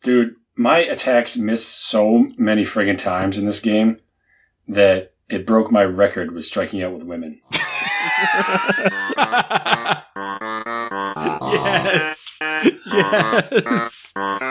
Dude, my attacks missed so many friggin' times in this game that it broke my record with striking out with women. Yes. Yes.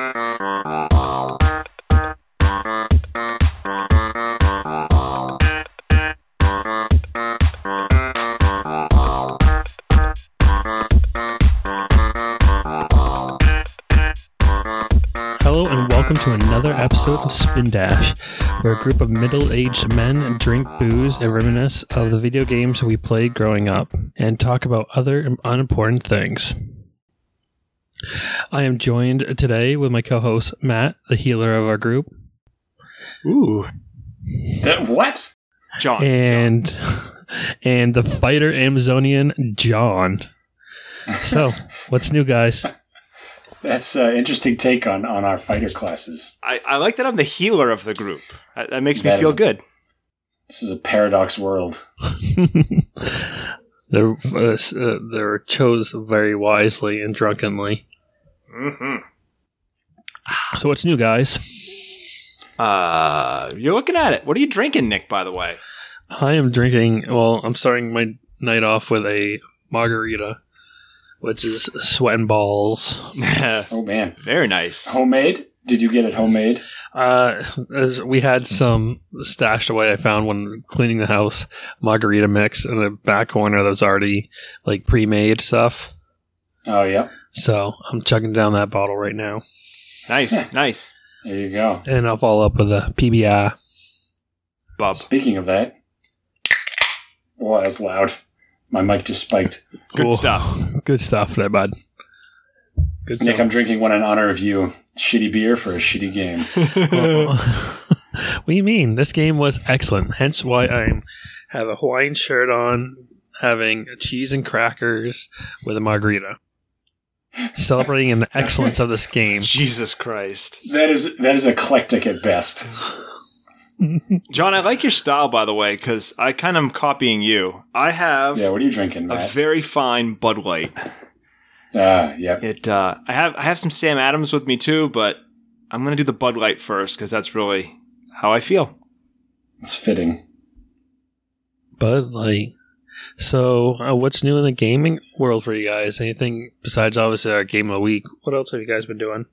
Hello and welcome to another episode of Spin Dash, where a group of middle-aged men drink booze and reminisce of the video games we played growing up and talk about other unimportant things. I am joined today with my co-host Matt, the healer of our group. Ooh. What? John. And the fighter Amazonian John. So, what's new, guys? That's an interesting take on our fighter classes. I like that I'm the healer of the group. That makes me feel good. This is a paradox world. They're chose very wisely and drunkenly. Mm-hmm. So what's new, guys? You're looking at it. What are you drinking, Nick, by the way? I am drinking, well, I'm starting my night off with a margarita, which is sweating balls. Oh, man. Very nice. Homemade? Did you get it homemade? We had some stashed away. I found when cleaning the house, margarita mix in the back corner that was already like pre-made stuff. Oh, yeah. So I'm chugging down that bottle right now. Nice, nice. There you go. And I'll follow up with a PBI. Bob. Speaking of that, oh, that was loud. My mic just spiked. Good stuff. Good stuff there, bud. Good Nick, stuff. I'm drinking one in honor of you. Shitty beer for a shitty game. What do you mean? This game was excellent. Hence why I have a Hawaiian shirt on, having cheese and crackers with a margarita. Celebrating in the excellence of this game. Jesus Christ. That is eclectic at best. John, I like your style, by the way, because I kind of am copying you. I have Yeah, what are you drinking, a Matt? very fine Bud Light. Yeah. I have some Sam Adams with me too, but I'm going to do the Bud Light first because that's really how I feel. It's fitting. Bud Light. So, what's new in the gaming world for you guys? Anything besides obviously our game of the week? What else have you guys been doing?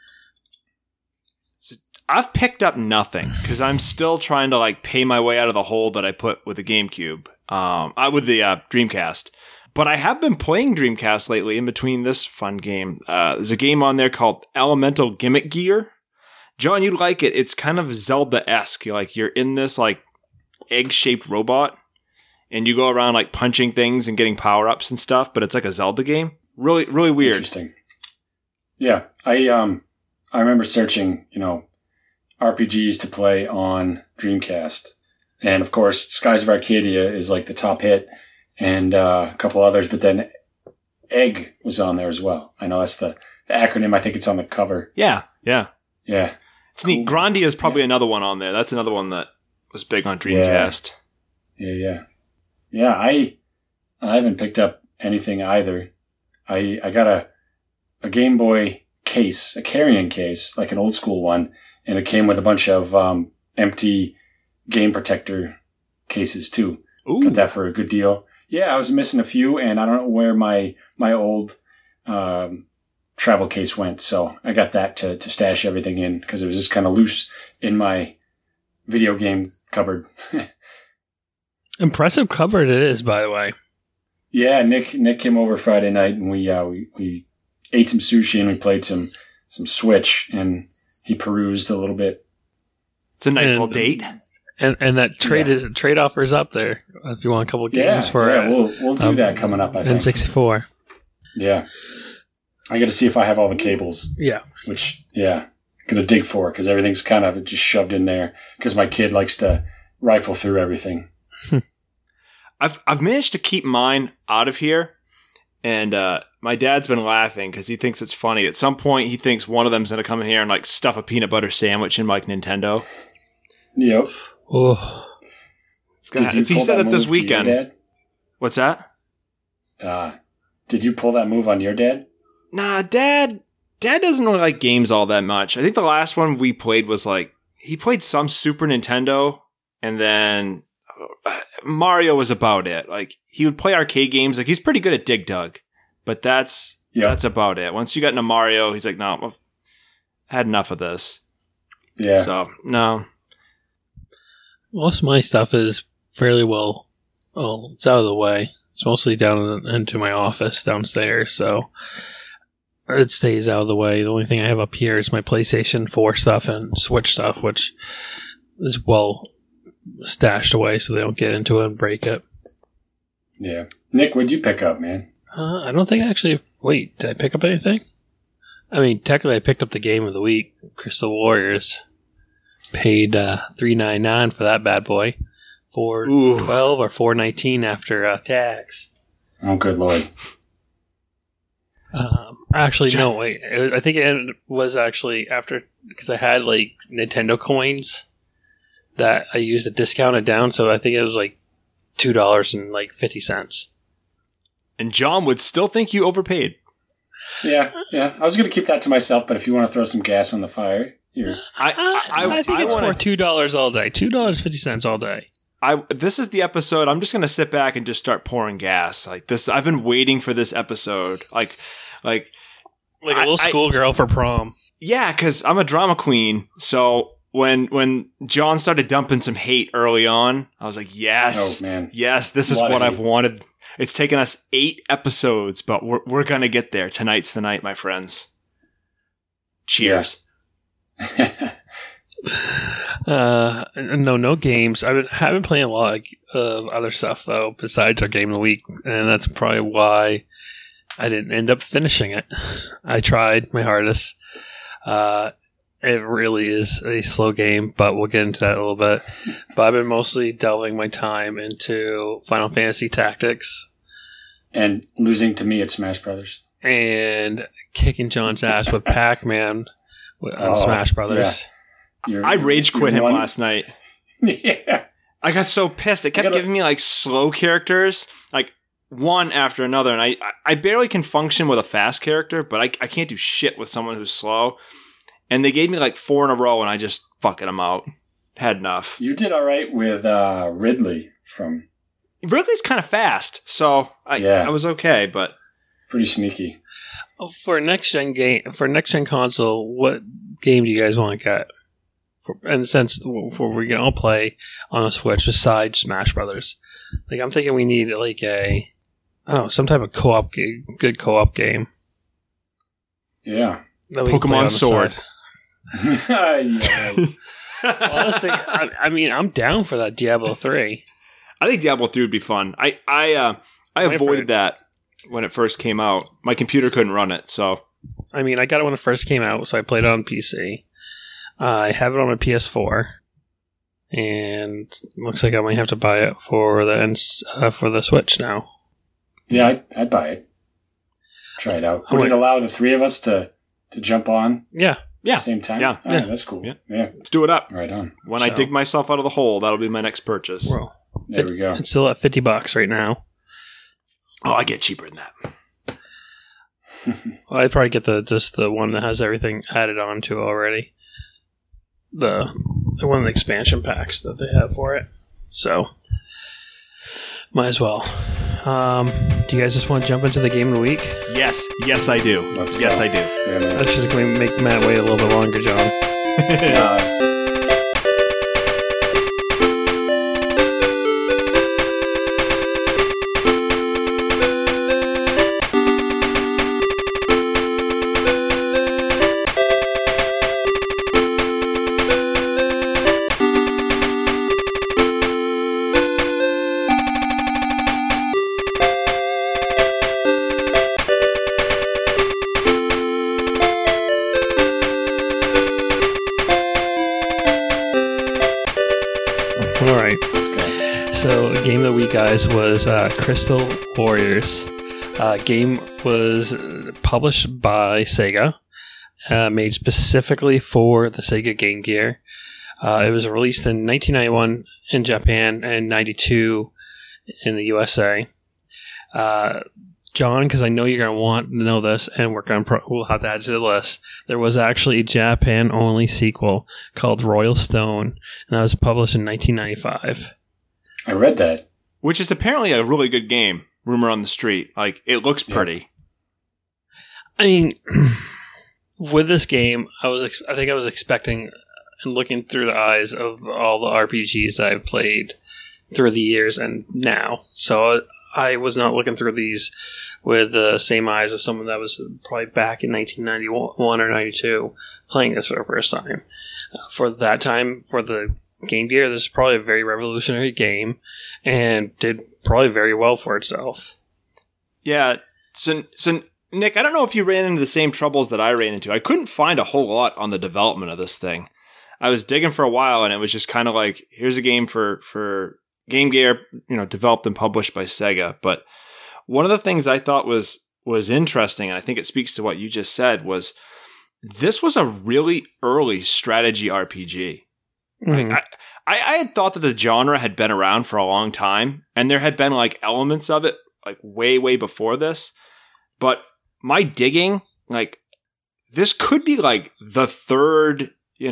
So I've picked up nothing because I'm still trying to like pay my way out of the hole that I put with the GameCube, with the Dreamcast. But I have been playing Dreamcast lately in between this fun game. There's a game on there called Elemental Gimmick Gear. John, you'd like it. It's kind of Zelda-esque. You're in this like egg-shaped robot, and you go around like punching things and getting power-ups and stuff, but it's like a Zelda game. Really, really weird. Interesting. Yeah, I remember searching, RPGs to play on Dreamcast. And of course, Skies of Arcadia is like the top hit. And a couple others, but then Egg was on there as well. I know that's the acronym. I think it's on the cover. Yeah. It's It's neat. Grandia is probably another one on there. That's another one that was big on Dreamcast. Yeah. I haven't picked up anything either. I got a Game Boy case, a carrying case, like an old school one, and it came with a bunch of empty game protector cases too. Ooh. Got that for a good deal. Yeah, I was missing a few, and I don't know where my old travel case went, so I got that to stash everything in because it was just kind of loose in my video game cupboard. Impressive cupboard it is, by the way. Yeah, Nick came over Friday night, and we ate some sushi and we played some Switch, and he perused a little bit. It's a nice little date. And that trade offer is up there if you want a couple of games for we'll do that coming up, I think. N64. Yeah. I got to see if I have all the cables. Yeah. Which, yeah, going to dig for it because everything's kind of just shoved in there because my kid likes to rifle through everything. I've managed to keep mine out of here, and my dad's been laughing because he thinks it's funny. At some point, he thinks one of them's going to come in here and like stuff a peanut butter sandwich in like Nintendo. Yep. Oh. He said it this weekend. What's that? Did you pull that move on your dad? Nah, Dad Dad doesn't really like games all that much. I think the last one we played was like, he played some Super Nintendo, and then Mario was about it. Like, he would play arcade games. Like, he's pretty good at Dig Dug, but that's about it. Once you get into Mario, he's like, no, I've had enough of this. Yeah. So, no. Most of my stuff is fairly well, it's out of the way. It's mostly down into my office downstairs, so it stays out of the way. The only thing I have up here is my PlayStation 4 stuff and Switch stuff, which is well stashed away so they don't get into it and break it. Yeah. Nick, what'd you pick up, man? I don't think I actually... Wait, did I pick up anything? I mean, technically I picked up the game of the week, Crystal Warriors. Paid $3.99 for that bad boy. $4.12 or $4.19 after tax. Oh, good lord. Actually, no, wait. I think it was actually after, because I had like Nintendo coins that I used to discount it down, so I think it was like $2.50. And John would still think you overpaid. Yeah. I was going to keep that to myself, but if you want to throw some gas on the fire, you're... I think it's worth $2 all day. $2.50 all day. This is the episode. I'm just going to sit back and just start pouring gas. Like this, I've been waiting for this episode. Like a little schoolgirl for prom. Yeah, because I'm a drama queen. So when John started dumping some hate early on, I was like, yes, oh, man. Yes, this is what I've wanted. It's taken us 8 episodes, but we're going to get there. Tonight's the night, my friends. Cheers. Yeah. No games. I've been playing a lot of other stuff though besides our game of the week, and that's probably why I didn't end up finishing it. I tried my hardest. It really is a slow game, but we'll get into that a little bit. But I've been mostly delving my time into Final Fantasy Tactics and losing to me at Smash Brothers and kicking John's ass with Pac-Man on Smash Brothers. Yeah. I rage quit him last night. Yeah. I got so pissed. It kept giving me like slow characters, like one after another. And I barely can function with a fast character, but I can't do shit with someone who's slow. And they gave me like 4 in a row and I just fucking them out. Had enough. You did all right with Ridley from... Ridley's kind of fast, so I was okay, but... Pretty sneaky. For next gen console, what game do you guys want to get? In the sense, for we can all play on a Switch besides Smash Brothers. Like, I'm thinking we need like some type of good co-op game. Yeah. Pokemon Sword. Yeah. Honestly, I mean, I'm down for that Diablo 3. I think Diablo 3 would be fun. I avoided that when it first came out. My computer couldn't run it, so... I mean, I got it when it first came out, so I played it on PC. I have it on a PS4, and looks like I might have to buy it for the Switch now. Yeah, I'd buy it. Try it out. Would it allow the 3 of us to jump on? Yeah. At the same time? Yeah. That's cool. Yeah. Let's do it up. Right on. When I dig myself out of the hole, that'll be my next purchase. Well, there we go. It's still at $50 right now. Oh, I get cheaper than that. Well, I'd probably get the one that has everything added on to already. The one of the expansion packs that they have for it. So, might as well. Do you guys just want to jump into the game of the week? Yes, I do. Let's yes, go. I do. Yeah, man. That's just going to make Matt wait a little bit longer, John. Guys, was Crystal Warriors. Game was published by Sega, made specifically for the Sega Game Gear. It was released in 1991 in Japan and 92 in the USA. John, because I know you're going to want to know this, and we'll have to add to the list. There was actually a Japan-only sequel called Royal Stone, and that was published in 1995. I read that. Which is apparently a really good game, rumor on the street. Like, it looks pretty. I mean, with this game, I think I was expecting and looking through the eyes of all the RPGs that I've played through the years and now. So I was not looking through these with the same eyes of someone that was probably back in 1991 or 92 playing this for the first time. For that time, for the Game Gear, this is probably a very revolutionary game and did probably very well for itself. Yeah. So Nick, I don't know if you ran into the same troubles that I ran into. I couldn't find a whole lot on the development of this thing. I was digging for a while, and it was just kind of like, here's a game for Game Gear, developed and published by Sega. But one of the things I thought was interesting, and I think it speaks to what you just said, was this was a really early strategy RPG. Mm-hmm. I had thought that the genre had been around for a long time, and there had been like elements of it like way, way before this. But my digging, like, this could be like the third,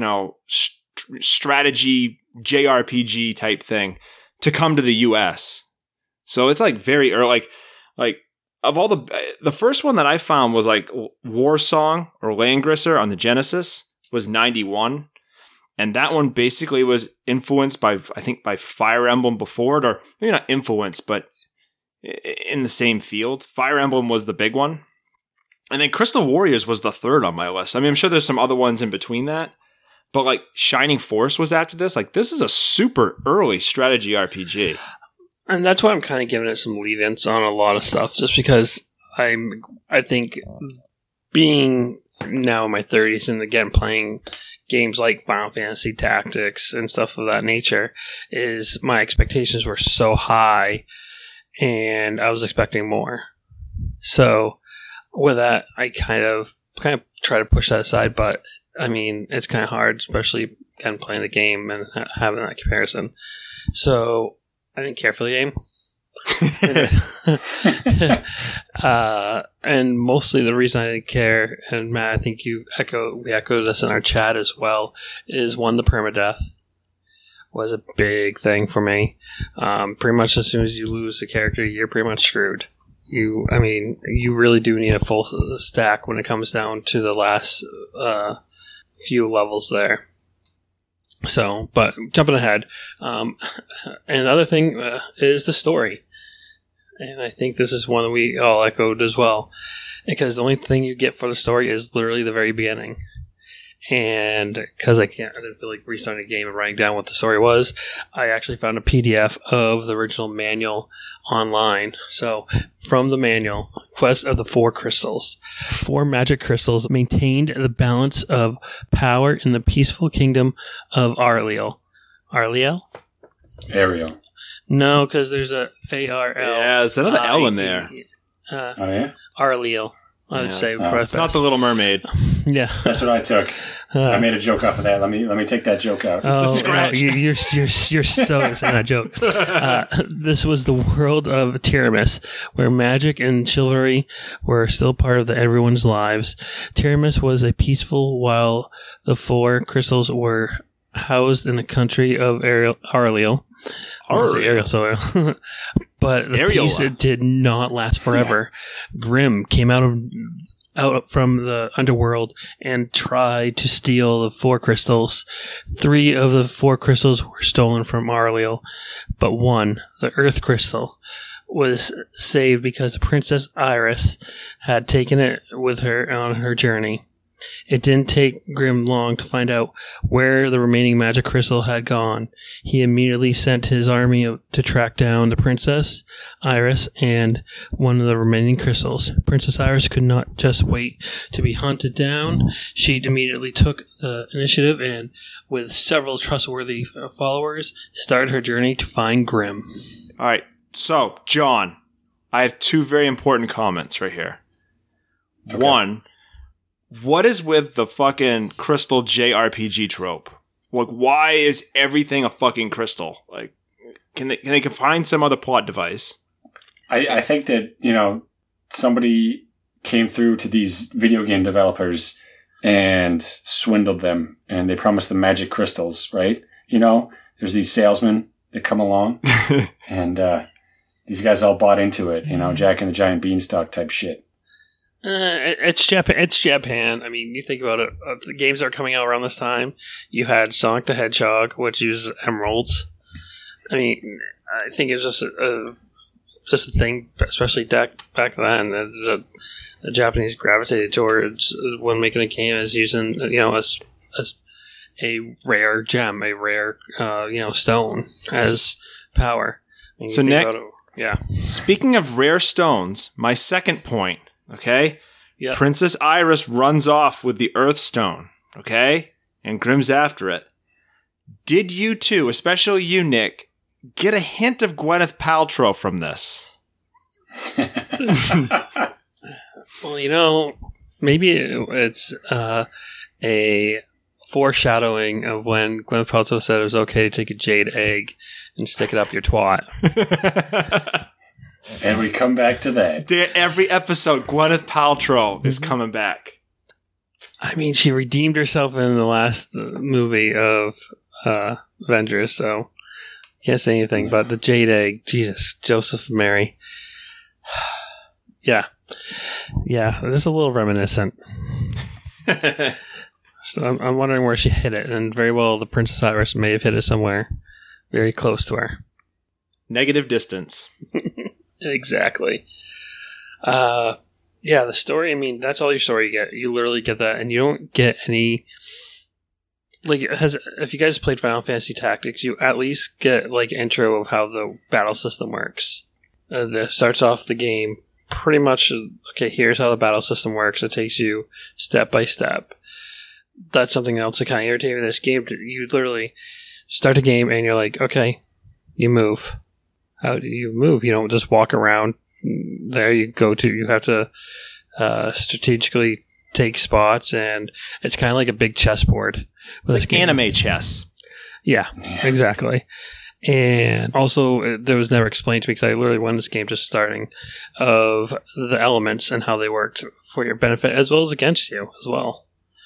strategy JRPG type thing to come to the US. So it's like very early, like of all the first one that I found was like War Song or Langrisser on the Genesis was 91. And that one basically was influenced by Fire Emblem before it, or maybe not influenced, but in the same field. Fire Emblem was the big one. And then Crystal Warriors was the third on my list. I mean, I'm sure there's some other ones in between that. But like Shining Force was after this. Like, this is a super early strategy RPG. And that's why I'm kind of giving it some leave-ins on a lot of stuff, just because I think being now in my 30s and again playing games like Final Fantasy Tactics and stuff of that nature, is my expectations were so high and I was expecting more. So with that, I kind of try to push that aside, but I mean, it's kind of hard, especially again playing the game and having that comparison. So I didn't care for the game. And mostly the reason I didn't care, and Matt, I think we echoed this in our chat as well, is one, the permadeath was a big thing for me. Pretty much as soon as you lose the character, you're pretty much screwed. You really do need a full stack when it comes down to the last few levels there. So, but jumping ahead, and the other thing is the story. And I think this is one that we all echoed as well. Because the only thing you get for the story is literally the very beginning. And because I didn't feel like restarting the game and writing down what the story was, I actually found a PDF of the original manual online. So, from the manual, Quest of the Four Crystals. 4 magic crystals maintained the balance of power in the peaceful kingdom of Arliel. Arliel? Ariel. No, because there's a A-R-L. Yeah, there's another L in there. Oh, yeah? Arliel, I would say. It's not the Little Mermaid. Yeah. That's what I took. I made a joke off of that. Let me take that joke out. You're so insane that joke. This was the world of Tiramis, where magic and chivalry were still part of everyone's lives. Tiramis was a peaceful, while the 4 crystals were housed in the country of Arliel. Ariel. But the peace did not last forever. Yeah. Grimm came out from the underworld and tried to steal the 4 crystals. 3 of the 4 crystals were stolen from Arliel, but 1, the Earth Crystal, was saved because the Princess Iris had taken it with her on her journey. It didn't take Grimm long to find out where the remaining magic crystal had gone. He immediately sent his army to track down the Princess Iris and one of the remaining crystals. Princess Iris could not just wait to be hunted down. She immediately took the initiative and, with several trustworthy followers, started her journey to find Grimm. All right. So, John, I have 2 very important comments right here. Okay. 1, what is with the fucking crystal JRPG trope? Like, why is everything a fucking crystal? Like, can they find some other plot device? I think that, somebody came through to these video game developers and swindled them, and they promised them magic crystals, right? There's these salesmen that come along, and these guys all bought into it, Jack and the Giant Beanstalk type shit. It's Japan. It's Japan. I mean, you think about it. The games that are coming out around this time. You had Sonic the Hedgehog, which uses emeralds. I mean, I think it's just a thing, especially back then. The Japanese gravitated towards when making a game is using a rare gem, a rare stone as power. So Nick, yeah. Speaking of rare stones, my second point. Okay? Yeah. Princess Iris runs off with the Earth Stone. Okay? And Grimm's after it. Did you two, especially you, Nick, get a hint of Gwyneth Paltrow from this? Well, maybe it's a foreshadowing of when Gwyneth Paltrow said it was okay to take a jade egg and stick it up your twat. And we come back to that. Every episode, Gwyneth Paltrow is coming back. I mean, she redeemed herself in the last movie of Avengers, so can't say anything. But the jade egg, Jesus, Joseph and Mary. Yeah, just a little reminiscent. So I'm wondering where she hit it, and very well the Princess Iris may have hit it somewhere very close to her. Negative distance. Exactly. The story, I mean, that's all your story you get. You literally get that, and you don't get any... if you guys played Final Fantasy Tactics, you at least get, intro of how the battle system works. That starts off the game pretty much, okay, here's how the battle system works. It takes you step by step. That's something else that kind of irritated me. This game, you literally start a game, and you're like, okay, you move. How do you move? You don't just walk around. There you go to. You have to strategically take spots, and it's kind of like a big chessboard. It's like anime chess. Yeah, exactly. And also, it was never explained to me because I literally won this game just starting of the elements and how they worked for your benefit as well as against you as well.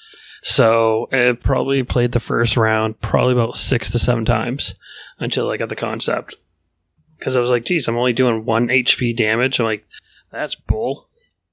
So it probably played the first round probably about 6 to 7 times until I got the concept. Because I was like, geez, I'm only doing 1 HP damage. I'm like, that's bull.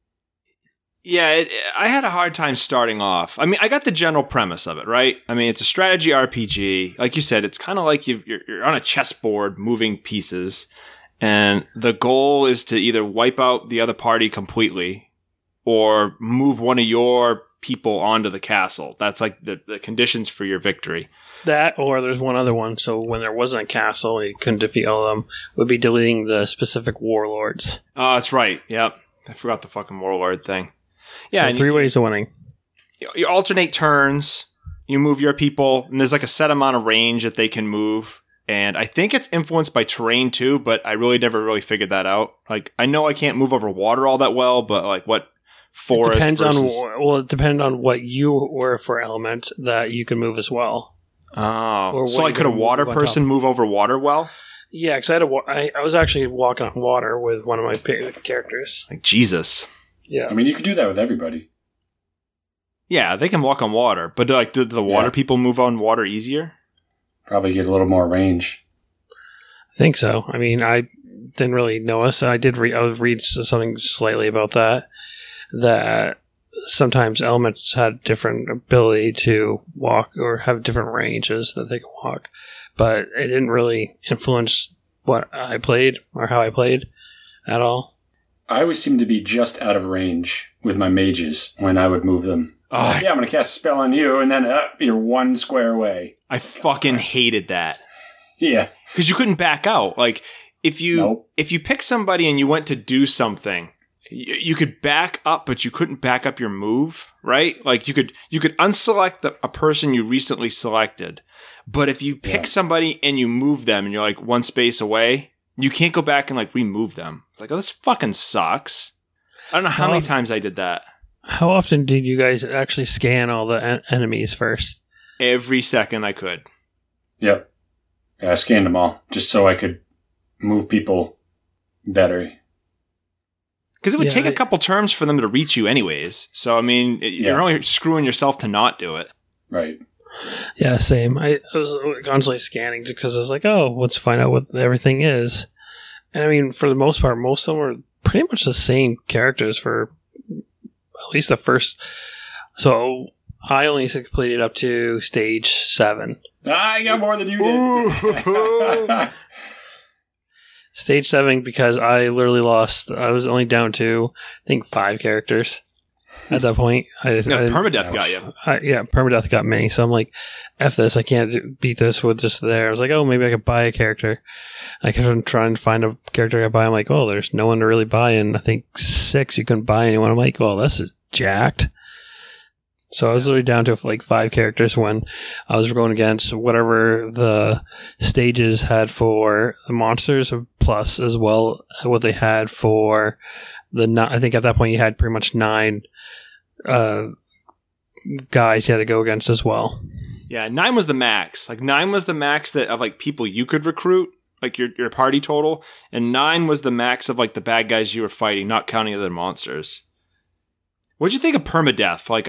Yeah, I had a hard time starting off. I mean, I got the general premise of it, right? I mean, it's a strategy RPG. Like you said, it's kind of like you're on a chessboard moving pieces. And the goal is to either wipe out the other party completely or move one of your people onto the castle. That's like the conditions for your victory. That, or there's one other one. So when there wasn't a castle and you couldn't defeat all of them, would be deleting the specific warlords. Oh, that's right. Yep. I forgot the fucking warlord thing. Yeah. So 3 ways of winning. You alternate turns. You move your people, and there's like a set amount of range that they can move. And I think it's influenced by terrain too, but I really never really figured that out. Like, I know I can't move over water all that well, but like what forest it versus... depended on what you were for element that you can move as well. Oh, so like could a water person move over water well? Yeah, because I was actually walking on water with one of my characters. Like Jesus. Yeah, I mean, you could do that with everybody. Yeah, they can walk on water, but like, do the water people move on water easier? Probably get a little more range. I think so. I mean, I didn't really notice. I was reading something slightly about that. That sometimes elements had different ability to walk or have different ranges that they can walk, but it didn't really influence what I played or how I played at all. I always seemed to be just out of range with my mages when I would move them. Oh, yeah, I'm going to cast a spell on you, and then you're 1 square away. I fucking hated that. Yeah. Because you couldn't back out. Like, if you pick somebody and you went to do something, you could back up, but you couldn't back up your move, right? Like, you could unselect a person you recently selected, but if you pick somebody and you move them and you're like 1 space away, you can't go back and like remove them. It's like, oh, this fucking sucks. I don't know how many times I did that. How often did you guys actually scan all the enemies first? Every second I could. Yep. Yeah, I scanned them all just so I could move people better. Because it would take a couple turns for them to reach you anyways. So, I mean, you're only screwing yourself to not do it. Right. Yeah, same. I was constantly scanning because I was like, oh, let's find out what everything is. And I mean, for the most part, most of them were pretty much the same characters for at least the first. So I only completed up to stage 7. I got more than you did. Stage 7 because I literally lost. I was only down to, I think, 5 characters at that point. Permadeath got you. Permadeath got me. So I'm like, F this. I can't beat this with just there. I was like, oh, maybe I could buy a character. I kept trying to find a character I could buy. I'm like, oh, there's no one to really buy. And I think 6, you couldn't buy anyone. I'm like, well, this is jacked. So I was literally down to like 5 characters when I was going against whatever the stages had for the monsters, plus as well what they had for the. I think at that point you had pretty much 9 guys you had to go against as well. Yeah, 9 was the max. Like 9 was the max that of like people you could recruit, like your party total, and 9 was the max of like the bad guys you were fighting, not counting other monsters. What'd you think of permadeath? Like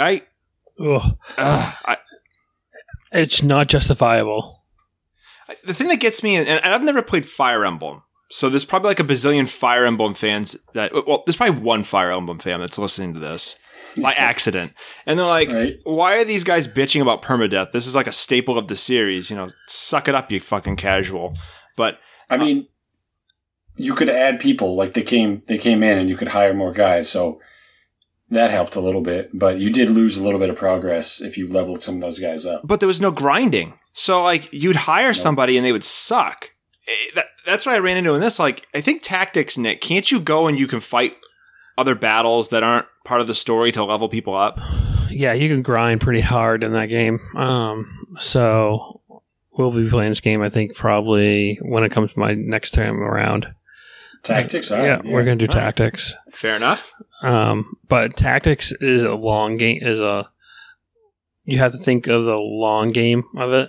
it's not justifiable. The thing that gets me, and I've never played Fire Emblem, so there's probably like a bazillion Fire Emblem fans there's probably one Fire Emblem fan that's listening to this by accident. And they're like, right. Why are these guys bitching about permadeath? This is like a staple of the series. Suck it up, you fucking casual. But I mean, you could add people, like they came in and you could hire more guys, so that helped a little bit, but you did lose a little bit of progress if you leveled some of those guys up. But there was no grinding. So, like, you'd hire somebody and they would suck. That's what I ran into in this. Like, I think tactics, Nick, can't you go and you can fight other battles that aren't part of the story to level people up? Yeah, you can grind pretty hard in that game. So, we'll be playing this game, I think, probably when it comes to my next time around. Tactics? Yeah, we're going to do tactics. Fair enough. But tactics is a long game. You have to think of the long game of it.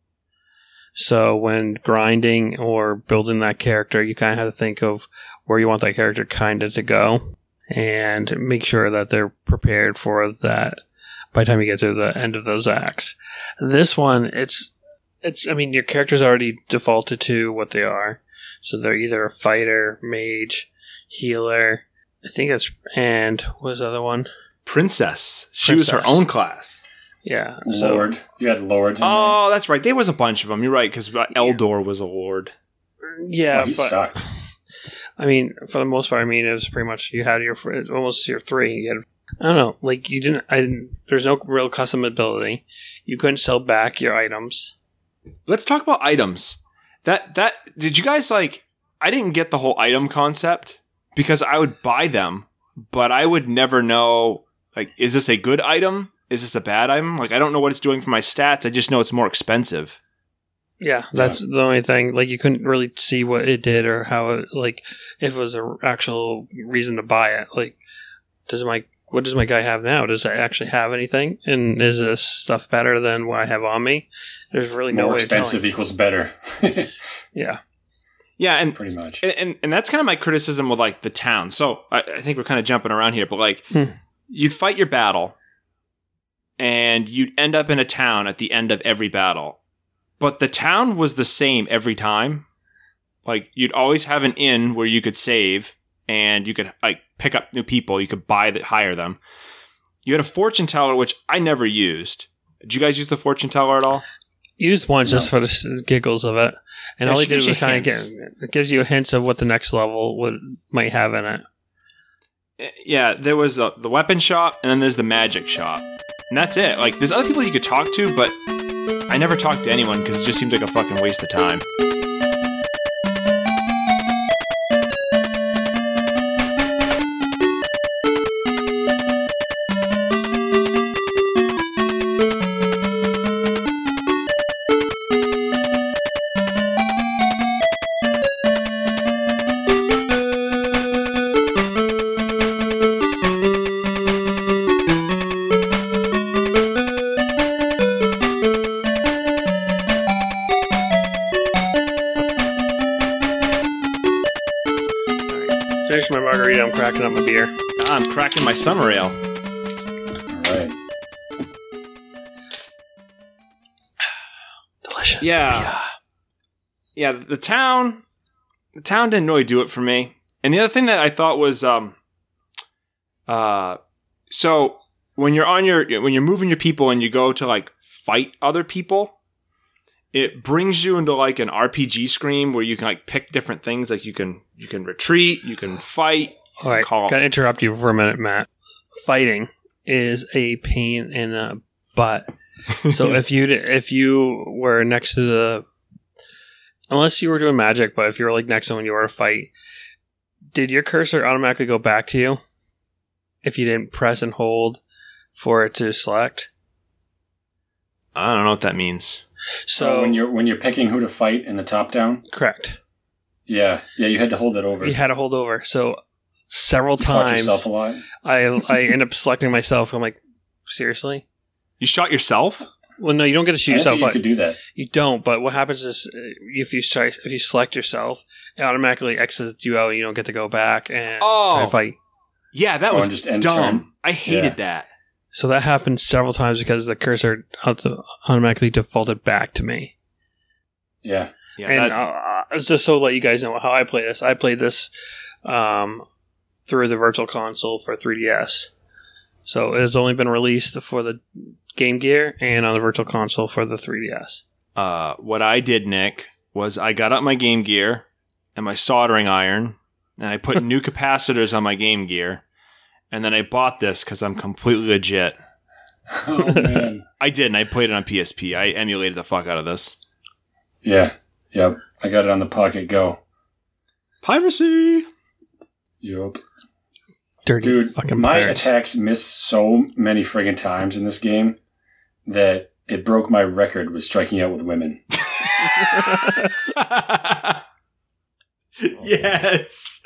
So when grinding or building that character, you kind of have to think of where you want that character kind of to go, and make sure that they're prepared for that by the time you get to the end of those acts. This one, it's. I mean, your character's already defaulted to what they are. So they're either a fighter, mage, healer. I think that's, and what was the other one? Princess. She was her own class. Yeah. Lord. You had lords. Oh, that's right. There was a bunch of them. You're right, because Eldor was a lord. Yeah, he sucked. I mean, for the most part, it was pretty much you had almost your 3. You had, I don't know, like you didn't. There's no real customability. You couldn't sell back your items. Let's talk about items. That did you guys like? I didn't get the whole item concept because I would buy them, but I would never know, like, is this a good item? Is this a bad item? Like, I don't know what it's doing for my stats. I just know it's more expensive. Yeah, that's the only thing. Like, you couldn't really see what it did or how it, like, if it was an actual reason to buy it. Like, what does my guy have now? Does it actually have anything? And is this stuff better than what I have on me? There's really no way of telling. More expensive equals better. Yeah. Yeah, and pretty much. And that's kind of my criticism with, like, the town. So I think we're kind of jumping around here, but, like, you'd fight your battle, and you'd end up in a town at the end of every battle. But the town was the same every time. Like, you'd always have an inn where you could save, and you could, like, pick up new people. You could hire them. You had a fortune teller, which I never used. Did you guys use the fortune teller at all? Used once just for the giggles of it. And all he did was kind of it gives you hints of what the next level might have in it. Yeah, there was the weapon shop, and then there's the magic shop. And that's it. Like, there's other people you could talk to, but I never talked to anyone because it just seemed like a fucking waste of time. cracking up my beer. I'm cracking my summer ale. All right. Delicious. Yeah. Yeah, the town didn't really do it for me. And the other thing that I thought was so when you're moving your people and you go to like fight other people, it brings you into like an RPG screen where you can like pick different things, like you can retreat, you can fight. All right, gotta interrupt you for a minute, Matt. Fighting is a pain in the butt. So if you were next to the, unless you were doing magic, but if you were like next to when you were to fight, did your cursor automatically go back to you if you didn't press and hold for it to select? I don't know what that means. So when you're picking who to fight in the top down, correct. Yeah, you had to hold it over. You had to hold over. So several you fought times, yourself a lot. I end up selecting myself. I'm like, seriously? You shot yourself? Well, no, you don't get to shoot yourself. You could do that. You don't. But what happens is, if you select yourself, it automatically exits you out. And you don't get to go back and try to fight. Yeah, that was just dumb. turn. I hated that. So that happened several times because the cursor automatically defaulted back to me. Yeah. And just so to let you guys know how I play this. I played this through the Virtual Console for 3DS. So it has only been released for the Game Gear and on the Virtual Console for the 3DS. What I did, Nick, was I got out my Game Gear and my soldering iron, and I put new capacitors on my Game Gear, and then I bought this because I'm completely legit. Oh, man. I did, and I played it on PSP. I emulated the fuck out of this. Yeah. Yep. I got it on the Pocket Go. Piracy! Yup. Dirty Dude, fucking my pirates. attacks missed so many friggin' times in this game that it broke my record with striking out with women. Yes!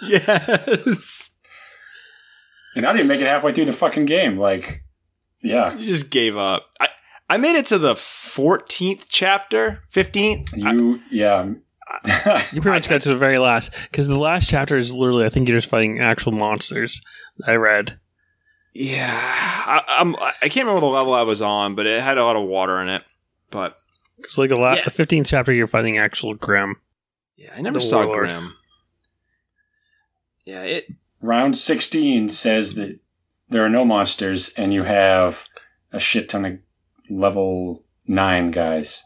Yes! And I didn't make it halfway through the fucking game. Like, yeah. You just gave up. I made it to the 14th chapter? 15th? You pretty much got to the very last. Because the last chapter is literally, I think you're just fighting actual monsters. I read. Yeah. I can't remember the level I was on, but it had a lot of water in it. But It's like the 15th chapter, you're fighting actual Grim. Yeah, I never saw Grim. Yeah, Round 16 says that there are no monsters, and you have a shit ton of level 9 guys.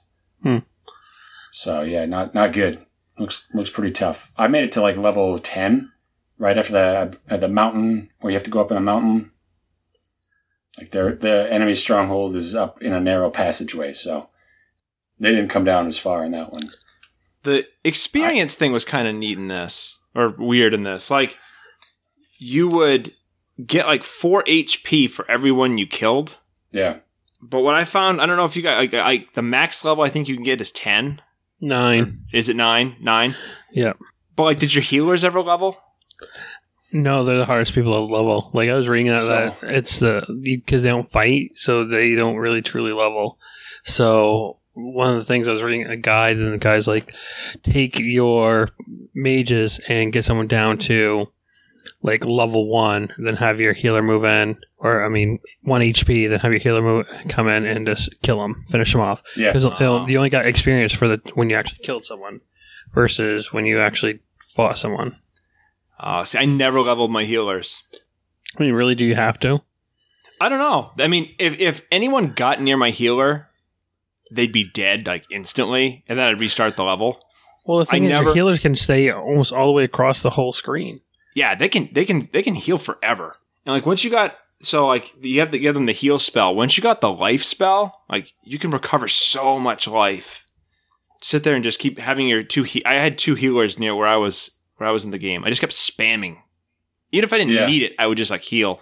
So, yeah, not good. Looks pretty tough. I made it to, like, level 10, right after the mountain, where you have to go up in a mountain. Like, the enemy stronghold is up in a narrow passageway, so they didn't come down as far in that one. The experience thing was kind of neat in this, or weird in this. Like, you would get like 4 HP for everyone you killed. Yeah. But what I found, I don't know if you got like the max level I think you can get is 10. 9. Is it 9? 9? Yeah. But like, did your healers ever level? No, they're the hardest people to level. Like, I was reading that it's because they don't fight, so they don't really truly level. So one of the things I was reading a guide, and the guy's like, take your mages and get someone down to like level 1, then have your healer move in, or 1 HP, then have your healer come in and just kill them, finish them off. Yeah. Because you only got experience for when you actually killed someone versus when you actually fought someone. See, I never leveled my healers. I mean, really, do you have to? I don't know. I mean, if anyone got near my healer, they'd be dead like instantly, and then I'd restart the level. Well, the thing is, your healers can stay almost all the way across the whole screen. Yeah, they can heal forever. And like once you got you have to give them the heal spell. Once you got the life spell, like you can recover so much life. Sit there and just keep having your I had 2 healers near where I was in the game. I just kept spamming. Even if I didn't need it, I would just like heal.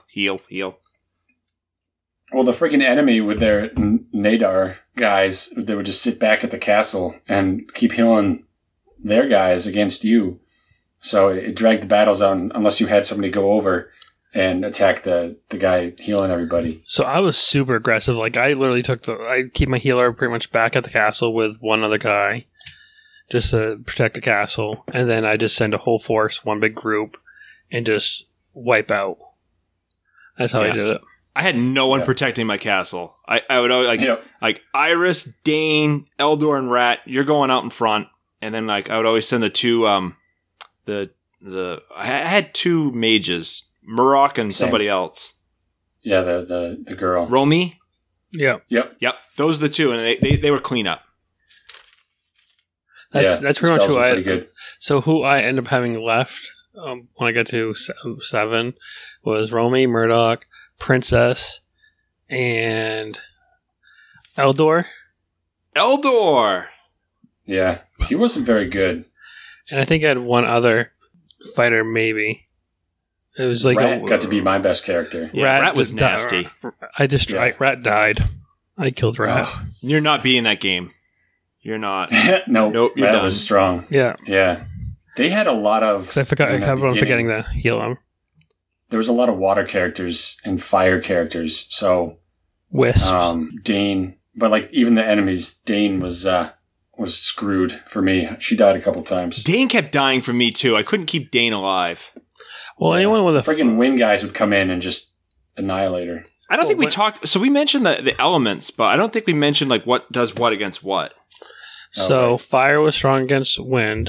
Well, the freaking enemy with their Nadar guys, they would just sit back at the castle and keep healing their guys against you. So it dragged the battles on unless you had somebody go over and attack the guy healing everybody. So I was super aggressive. Like, I literally I keep my healer pretty much back at the castle with one other guy just to protect the castle. And then I just send a whole force, one big group, and just wipe out. That's how I did it. I had no one protecting my castle. I would always like Iris, Dane, Eldor, and Rat. You're going out in front, and then like I would always send the two I had two mages, Murok and somebody else. Yeah, the girl. Romy? Yeah. Yep. Those are the two, and they were cleanup. That's pretty much who I. Good. So who I end up having left when I got to 7 was Romy, Murdoch, Princess, and Eldor. Yeah, he wasn't very good. And I think I had one other fighter, maybe. It was like Rat got to be my best character. Yeah, Rat was nasty. Rat died. I killed Rat. Oh. You're not being that game. You're not. Nope. You're Rat done. was strong. Yeah. They had a lot of. So I kept on forgetting to heal him. There was a lot of water characters and fire characters. So Wisps. Dane, but like even the enemies, Dane was screwed for me. She died a couple times. Dane kept dying for me too. I couldn't keep Dane alive. Well, anyone with a friggin' wind guys would come in and just annihilate her. I don't think we talked. So we mentioned the elements, but I don't think we mentioned like what does what against what. So Okay. fire was strong against wind.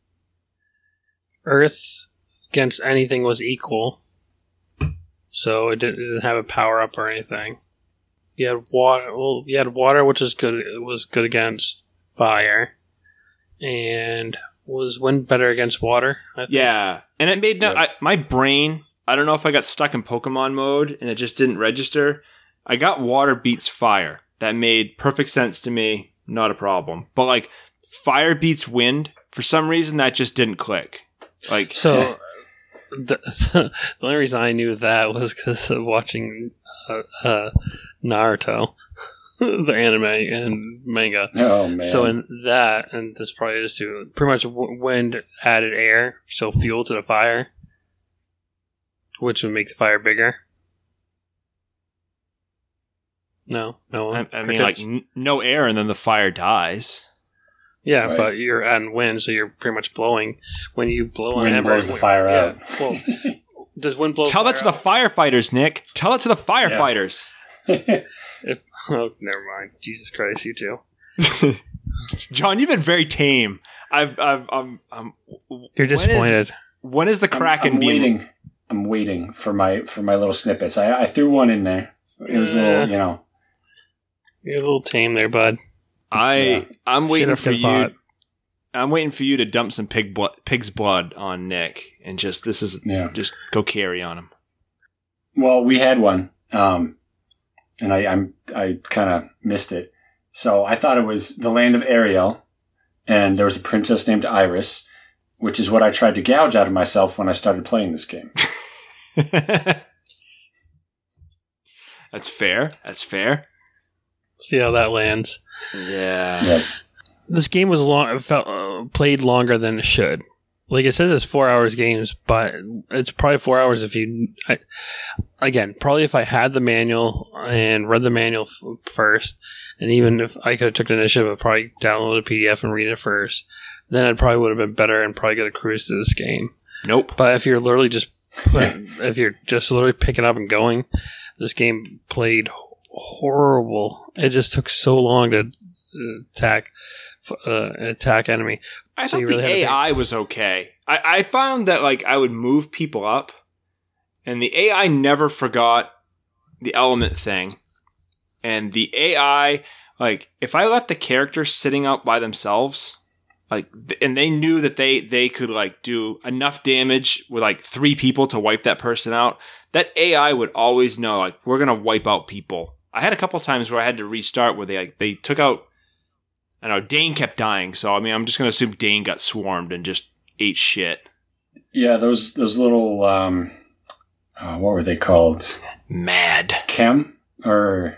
Earth against anything was equal. So it didn't have a power up or anything. You had water. Well, you had water, which is good. It was good against fire, and was wind better against water? I think? Yeah, and it made my brain. I don't know if I got stuck in Pokemon mode and it just didn't register. I got water beats fire. That made perfect sense to me. Not a problem. But like fire beats wind, for some reason that just didn't click. Like So the only reason I knew that was because of watching Naruto, the anime and manga. Oh man! So in that, and this probably is too, pretty much wind added air, so fuel to the fire, which would make the fire bigger. No. I mean, like no air, and then the fire dies. Yeah, Right. but you're adding wind, so you're pretty much blowing. When you blow on Wind hammer, blows the fire out. Well, does wind blow? Tell fire that to the firefighters, Nick. Tell it to the firefighters. Oh, never mind. Jesus Christ, you two. John, you've been very tame. You're disappointed. When is the Kraken being? I'm waiting for my little snippets. I threw one in there. It was a little, You're a little tame there, bud. I'm waiting for you. thought. I'm waiting for you to dump some pig's blood on Nick and just just go carry on him. Well, we had one, and I kind of missed it. So I thought it was the land of Ariel, and there was a princess named Iris, which is what I tried to gouge out of myself when I started playing this game. That's fair. See how that lands. Yeah. This game was played longer than it should. Like it says, it's 4 hours games, but it's probably 4 hours if you. Probably if I had the manual and read the manual first, and even if I could have took the initiative, I'd probably download a PDF and read it first. Then it probably would have been better and probably get a cruise to this game. Nope. But if you're literally if you're just literally picking up and going, this game played horrible. It just took so long to attack enemy. I So thought you really the had to AI was okay. I found that like I would move people up, and the AI never forgot the element thing. And the AI, like if I left the character sitting out by themselves, like, and they knew that they could like do enough damage with like 3 people to wipe that person out, that AI would always know like we're gonna wipe out people. I had a couple times where I had to restart where they took out. I know Dane kept dying, so I mean I'm just gonna assume Dane got swarmed and just ate shit. Yeah, those little what were they called? Mad. Chem or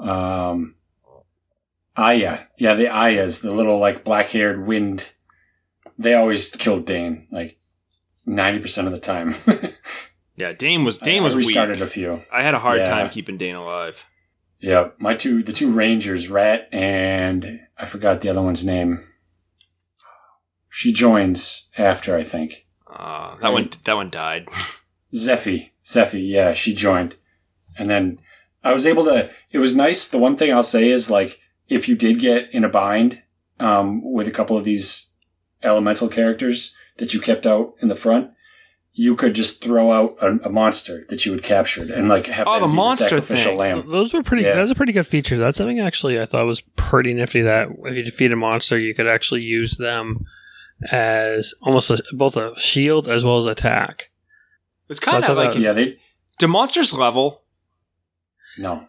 Aya. Yeah, the Ayas, the little like black-haired wind. They always killed Dane like 90% of the time. Yeah, Dane was I weak. restarted a few. I had a hard Yeah. time keeping Dane alive. Yeah, the two rangers, Rat and I forgot the other one's name. She joins after, I think. That one died. Zephy, yeah, she joined. And then I was able to, it was nice. The one thing I'll say is, like, if you did get in a bind with a couple of these elemental characters that you kept out in the front, you could just throw out a monster that you had captured and, like, have the monster sacrificial thing. lamb. Those were pretty. Yeah. That was a pretty good feature. That's something actually I thought was pretty nifty. That if you defeat a monster, you could actually use them as almost both a shield as well as attack. It's kind of like do monsters level? No.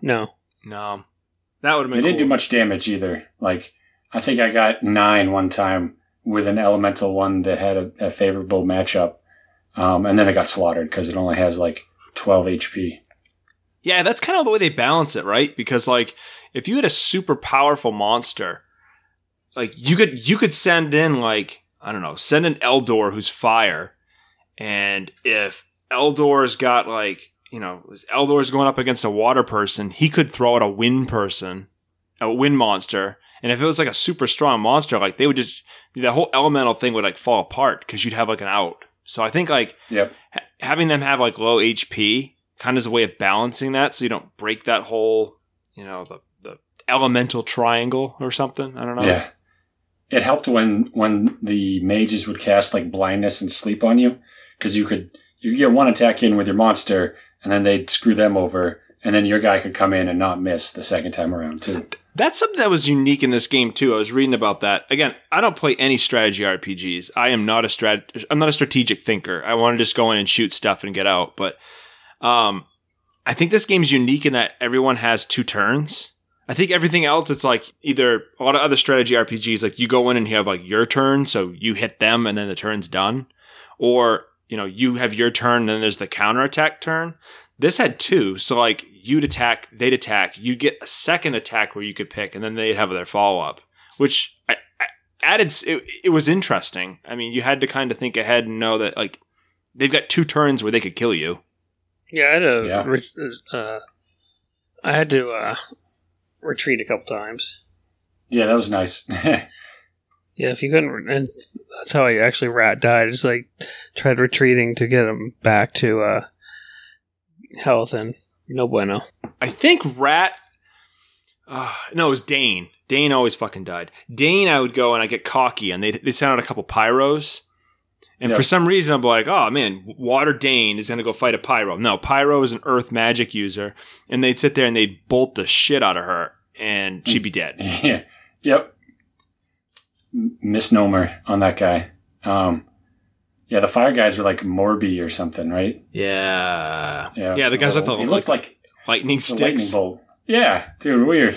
That would have been. They didn't do much damage either. Like, I think I got 9 one time with an elemental one that had a favorable matchup, and then it got slaughtered because it only has like 12 HP. Yeah, that's kind of the way they balance it, right? Because, like, if you had a super powerful monster, like, you could send in, like, I don't know, send an Eldor who's fire, and if Eldor's got, like, you know, Eldor's going up against a water person, he could throw out a wind monster, and if it was like a super strong monster, like, they would just, the whole elemental thing would, like, fall apart because you'd have, like, an out. So I think, like, having them have, like, low HP kind of is a way of balancing that so you don't break that whole, you know, the elemental triangle or something. I don't know. Yeah. It helped when the mages would cast, like, blindness and sleep on you, because you get one attack in with your monster, and then they'd screw them over, and then your guy could come in and not miss the second time around, too. That's something that was unique in this game, too. I was reading about that. Again, I don't play any strategy RPGs. I'm not a strategic thinker. I want to just go in and shoot stuff and get out. But I think this game's unique in that everyone has 2 turns. I think everything else, it's like either a lot of other strategy RPGs, like you go in and you have like your turn, so you hit them and then the turn's done. Or, you know, you have your turn and then there's the counterattack turn. This had 2, so like you'd attack, they'd attack, you'd get a second attack where you could pick, and then they'd have their follow-up, which I added, it was interesting. I mean, you had to kind of think ahead and know that, like, they've got 2 turns where they could kill you. Yeah, I had to retreat a couple times. Yeah, that was nice. Yeah, if you couldn't, and that's how I actually Rat died. Just like tried retreating to get him back to health, and no bueno. I think Rat. No, it was Dane. Dane always fucking died. Dane, I would go and I get cocky, and they sent out a couple pyros, and for some reason I'm like, oh man, Water Dane is gonna go fight a pyro. No, pyro is an earth magic user, and they'd sit there and they'd bolt the shit out of her, and she'd be dead. Yeah. Yep. Misnomer on that guy. Yeah, the fire guys were like Morby or something, right? Yeah. The guys with he looked like lightning sticks. Lightning bolt. Yeah, dude, weird.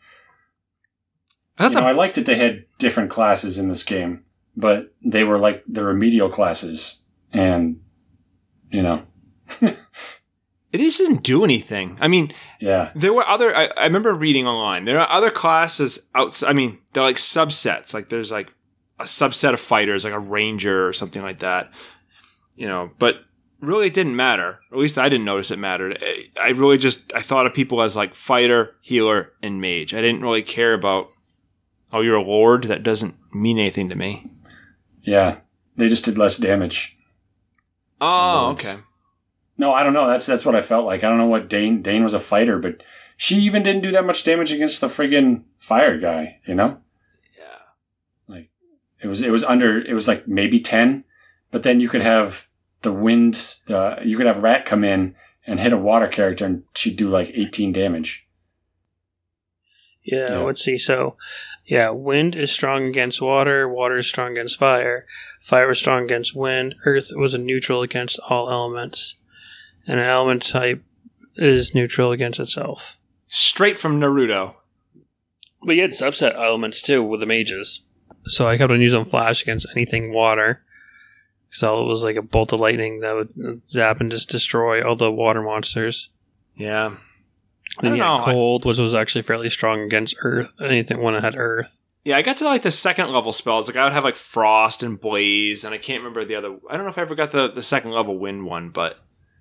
I liked that they had different classes in this game, but they were like the remedial classes, and you know. It just didn't do anything. I mean, there were other. I remember reading online. There are other classes outside. I mean, they're like subsets. Like there's like a subset of fighters, like a ranger or something like that. You know, but really, it didn't matter. Or at least I didn't notice it mattered. I thought of people as like fighter, healer, and mage. I didn't really care about. Oh, you're a lord. That doesn't mean anything to me. Yeah, they just did less damage. Oh, okay. No, I don't know. That's what I felt like. I don't know what Dane was a fighter, but she even didn't do that much damage against the friggin' fire guy, you know? Yeah. Like it was like maybe 10, but then you could have the wind, you could have Rat come in and hit a water character and she'd do like 18 damage. Yeah, let's see. So, wind is strong against water, water is strong against fire, fire is strong against wind, earth was a neutral against all elements. And an element type is neutral against itself. Straight from Naruto. But you had subset elements too with the mages. So I kept on using flash against anything water. So it was like a bolt of lightning that would zap and just destroy all the water monsters. Yeah. Then you had cold, which was actually fairly strong against earth. Anything when it had earth. Yeah, I got to like the second level spells. Like I would have like frost and blaze, and I can't remember the other. I don't know if I ever got the second level wind one, but.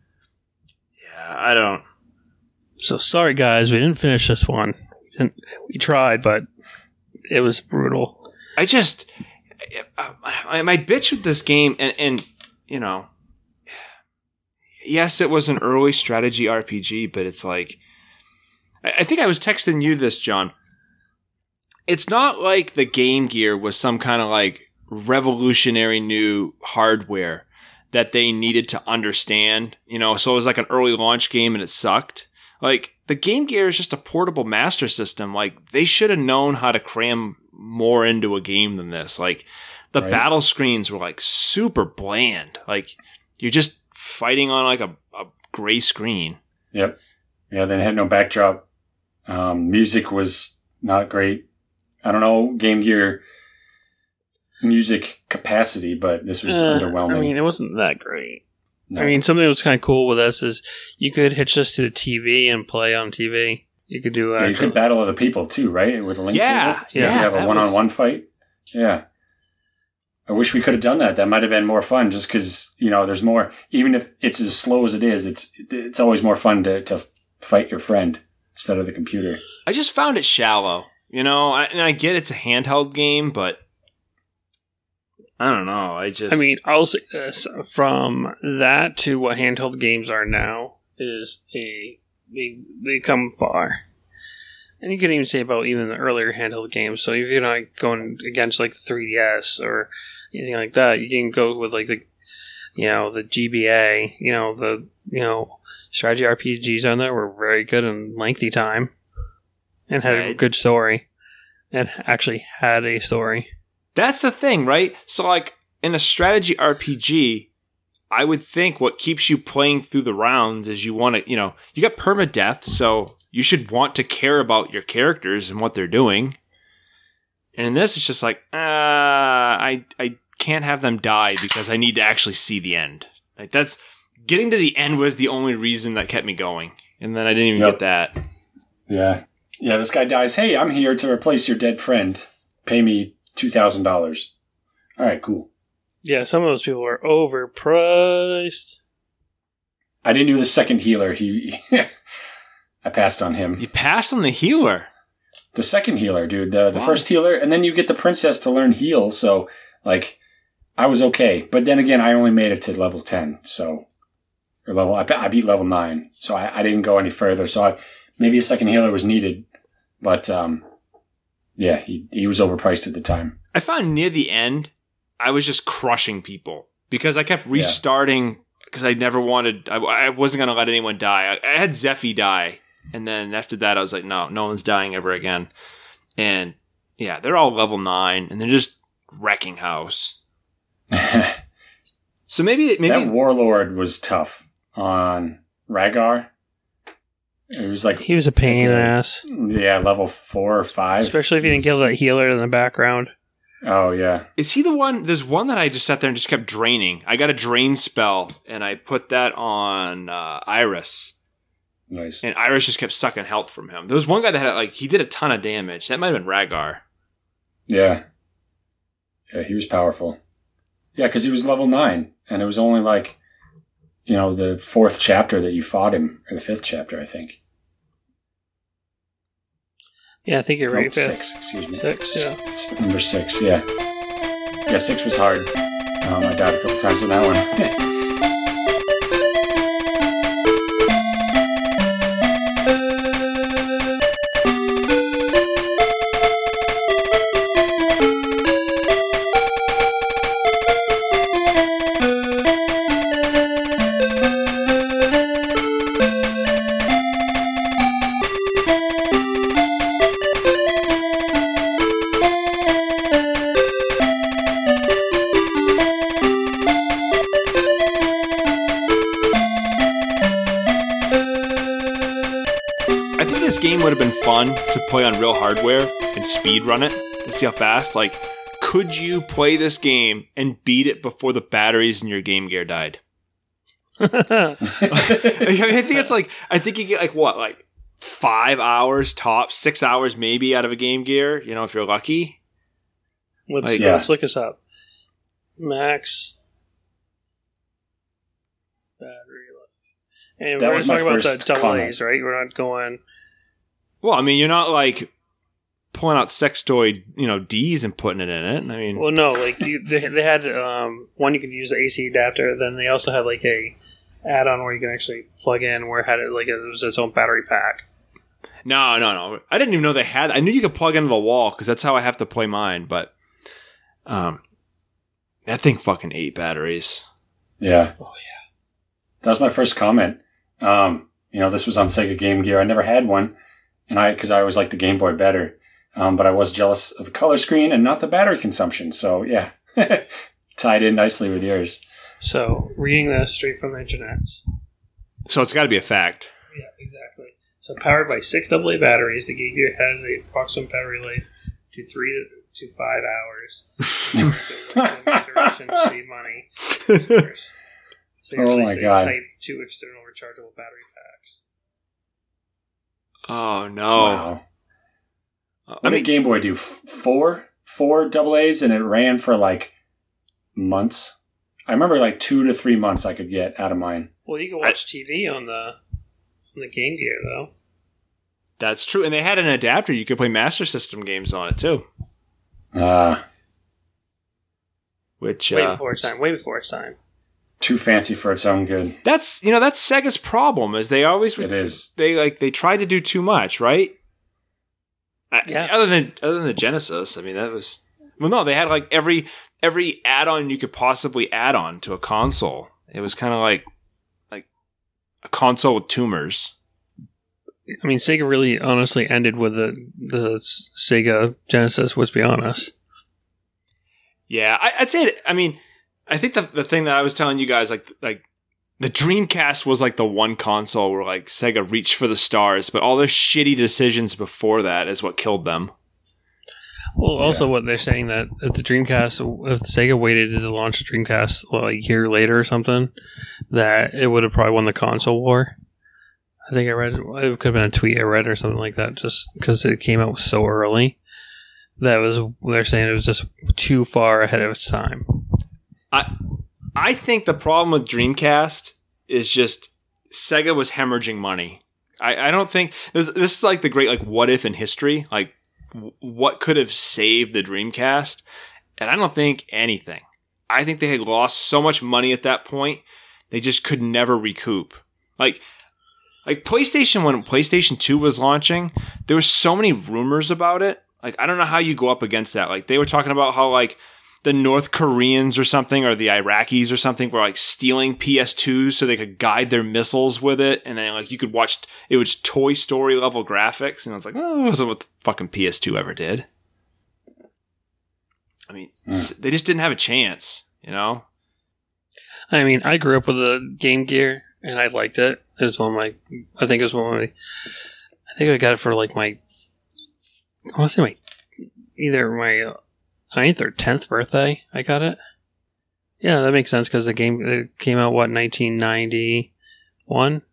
I don't. So sorry, guys, we didn't finish this one. We tried, but it was brutal. I just my bitch with this game, and you know, yes, it was an early strategy RPG, but it's like, I think I was texting you this, John. It's not like the Game Gear was some kind of like revolutionary new hardware that they needed to understand, so it was like an early launch game and it sucked. Like, the Game Gear is just a portable master system. Like, they should have known how to cram more into a game than this. Like, the battle screens were like super bland. Like, you're just fighting on like a gray screen. Yep. Yeah, then it had no backdrop. Music was not great. I don't know Game Gear music capacity, but this was underwhelming. I mean, it wasn't that great. No. I mean, something that was kind of cool with this is you could hitch this to the TV and play on TV. You could do you could battle other people too, right? With a link cable? You have a one-on-one fight. Yeah. I wish we could have done that. That might have been more fun just because, there's more, even if it's as slow as it is, it's always more fun to fight your friend instead of the computer. I just found it shallow, and I get it's a handheld game, but I don't know. I mean, I'll say this, from that to what handheld games are now they come far. And you can even say about even the earlier handheld games. So if you're not going against like the 3DS or anything like that, you can go with like the GBA, the strategy RPGs on there were very good in lengthy time and had a good story and actually had a story. That's the thing, right? So like in a strategy RPG, I would think what keeps you playing through the rounds is you want to, you got permadeath, so you should want to care about your characters and what they're doing. And in this, it's just like, I can't have them die because I need to actually see the end. Like that's getting to the end was the only reason that kept me going, and then I didn't even get that. Yeah, this guy dies. Hey, I'm here to replace your dead friend. Pay me $2,000. All right, cool. Yeah, some of those people were overpriced. I didn't do the second healer. I passed on him. You passed on the healer? The second healer, dude. The first healer, and then you get the princess to learn heal, so, like, I was okay. But then again, I only made it to level 10, so... I beat level 9, so I didn't go any further, so maybe a second healer was needed, but, yeah, he was overpriced at the time. I found near the end, I was just crushing people, because I kept restarting, because I never wanted... I wasn't going to let anyone die. I had Zephy die. And then after that, I was like, no one's dying ever again. And yeah, they're all level 9, and they're just wrecking house. So maybe that warlord was tough on Rhaegar. It was like he was a pain in the ass. Yeah, level 4 or 5, especially if you didn't kill that healer in the background. Oh yeah, is he the one? There's one that I just sat there and just kept draining. I got a drain spell, and I put that on Iris. Nice. And Iris just kept sucking health from him. There was one guy that had, he did a ton of damage. That might have been Rhaegar. Yeah. Yeah, he was powerful. Yeah, because he was level 9. And it was only the 4th chapter that you fought him. Or the 5th chapter, I think. Yeah, I think you're right. 6, excuse me. 6, yeah. It's number 6, yeah. Yeah, 6 was hard. I died a couple times on that one. Game would have been fun to play on real hardware and speed run it to see how fast. Like, could you play this game and beat it before the batteries in your Game Gear died? I think you get 5 hours tops, 6 hours maybe out of a Game Gear. If you're lucky. Let's look this up. Max battery life. And we're talking about the double A's, right? We're not going. Well, I mean, you're not pulling out Sextoid, D's and putting it in it. I mean, well, no, they had one you could use the AC adapter. Then they also had add-on where you can actually plug in, where it had it like it was its own battery pack. No. I didn't even know they had. I knew you could plug into the wall because that's how I have to play mine. But that thing fucking 8 batteries. Yeah. Oh yeah. That was my first comment. This was on Sega Game Gear. I never had one, because I always liked the Game Boy better. But I was jealous of the color screen and not the battery consumption. So yeah, tied in nicely with yours. So reading this straight from the internet. So it's got to be a fact. Yeah, exactly. So powered by 6 AA batteries, the Game Gear has an approximate battery life to 3 to 5 hours. Duration to save money. So Oh my God. Type 2 external rechargeable battery packs. Oh no! Wow. What did Game Boy do? Four AA's, and it ran for like months. I remember like 2 to 3 months I could get out of mine. Well, you can watch TV on the Game Gear though. That's true, and they had an adapter. You could play Master System games on it too. Which way before its time. Too fancy for its own good. That's Sega's problem. Is they always it is they tried to do too much, right? Yeah. Other than the Genesis, I mean that was no. They had like every add-on you could possibly add on to a console. It was kind of like a console with tumors. I mean, Sega really honestly ended with the Sega Genesis. Let's be honest. Yeah, I'd say it. I mean, I think the thing that I was telling you guys, like the Dreamcast was like the one console where like Sega reached for the stars, but all their shitty decisions before that is what killed them. Well, also what they're saying that if the Dreamcast, if Sega waited to launch the Dreamcast a year later or something, that it would have probably won the console war. I think I read, it could have been a tweet I read or something like that, just because it came out so early. They're saying it was just too far ahead of its time. I think the problem with Dreamcast is just Sega was hemorrhaging money. I don't think this is like the great like what if in history, like what could have saved the Dreamcast, and I don't think anything. I think they had lost so much money at that point they just could never recoup. Like PlayStation, when PlayStation 2 was launching, there were so many rumors about it. Like I don't know how you go up against that. Like they were talking about how like the North Koreans or something, or the Iraqis or something, were like stealing PS2s so they could guide their missiles with it, and then like you could watch it was Toy Story level graphics, and I was like, oh, that wasn't what the fucking PS2 ever did. I mean, they just didn't have a chance, you know. I mean, I grew up with a Game Gear, and I liked it. It was I think I got it for like I want to say either my 9th or 10th birthday, I got it. Yeah, that makes sense because the game it came out, 1991?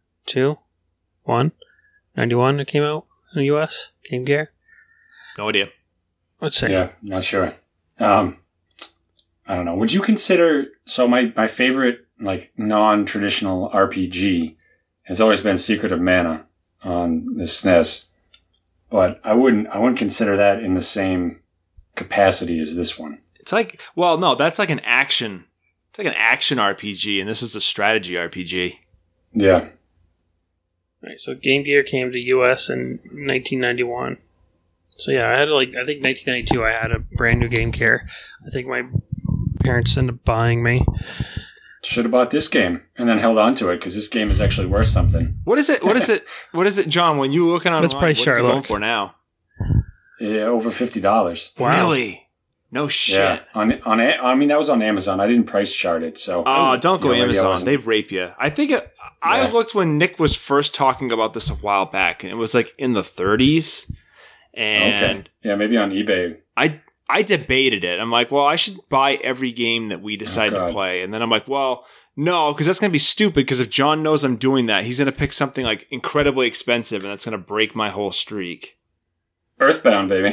91 it came out in the US, Game Gear? No idea. Let's say. Yeah, not sure. I don't know. Would you consider, so my favorite like non-traditional RPG has always been Secret of Mana on the SNES, but I wouldn't consider that in the same capacity as this one. It's like, well, no, that's like an action. It's like an action RPG, and this is a strategy RPG. Yeah. Right, so Game Gear came to US in 1991. So yeah, I think 1992 I had a brand new Game Gear. I think my parents ended up buying me. Should have bought this game and then held on to it because this game is actually worth something. What is it? What is it, John? When you were looking online, what's it going for now? Yeah, over $50. Wow. Really? No shit. Yeah. I mean, that was on Amazon. I didn't price chart it, so. Oh, don't go Amazon. They rape you. I think I looked when Nick was first talking about this a while back, and it was like in the 30s. And okay. Yeah, maybe on eBay. I debated it. I'm like, well, I should buy every game that we decide to play. And then I'm like, well, no, because that's going to be stupid, because if John knows I'm doing that, he's going to pick something like incredibly expensive, and that's going to break my whole streak. Earthbound, baby.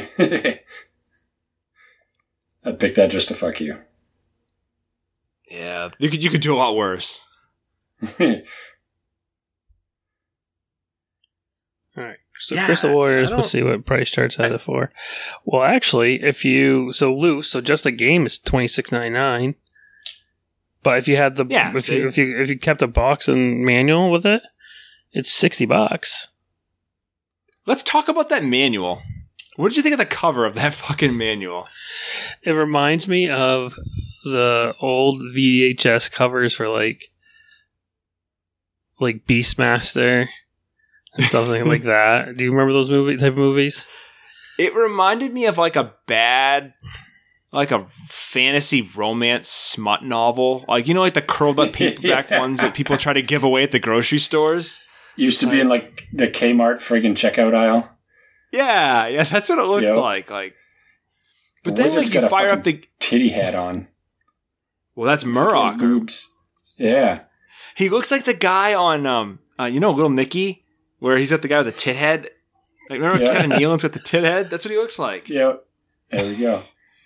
I'd pick that just to fuck you. Yeah, you could do a lot worse. All right. So Crystal Warriors, we'll see what price starts at it for. Well, actually, just the game is $26.99. But if you had the Yeah, if see? you kept a box and manual with it, it's $60. Let's talk about that manual. What did you think of the cover of that fucking manual? It reminds me of the old VHS covers for like Beastmaster and something like that. Do you remember those type of movies? It reminded me of like a fantasy romance smut novel. Like, you know, like the curled up paperback ones that people try to give away at the grocery stores? Used to be in like the Kmart friggin' checkout aisle. Yeah, that's what it looked like. But then like you fire up the titty hat on. Well, that's Murrock. Boobs. Yeah. He looks like the guy on Little Nicky, where he's got the guy with the tit head. Like, remember Kevin Nealon's got the tit head? That's what he looks like. Yeah. There we go.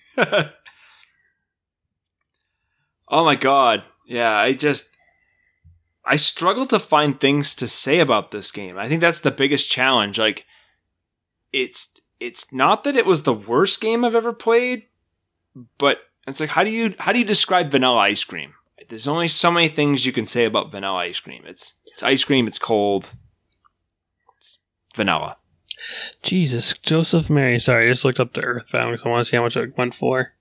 Oh my god. Yeah, I struggle to find things to say about this game. I think that's the biggest challenge. Like, it's not that it was the worst game I've ever played, but it's like, how do you describe vanilla ice cream? There's only so many things you can say about vanilla ice cream. It's ice cream, it's cold, it's vanilla. Jesus, Joseph Mary. Sorry, I just looked up the Earthbound because I want to see how much it went for.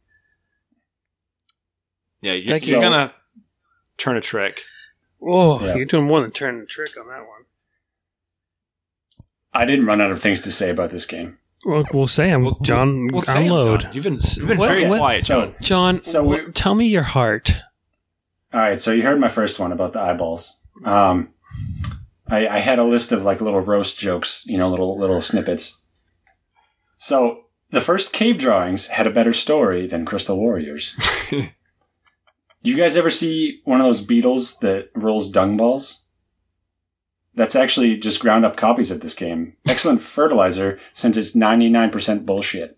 Yeah, you're gonna turn a trick. Oh, yeah. You're doing more than turning a trick on that one. I didn't run out of things to say about this game. Well, we'll say them, John. We'll unload. John. You've been very quiet, John. Tell me your heart. All right, so you heard my first one about the eyeballs. I had a list of like little roast jokes, little snippets. So the first cave drawings had a better story than Crystal Warriors. You guys ever see one of those beetles that rolls dung balls? That's actually just ground up copies of this game. Excellent fertilizer since it's 99% bullshit.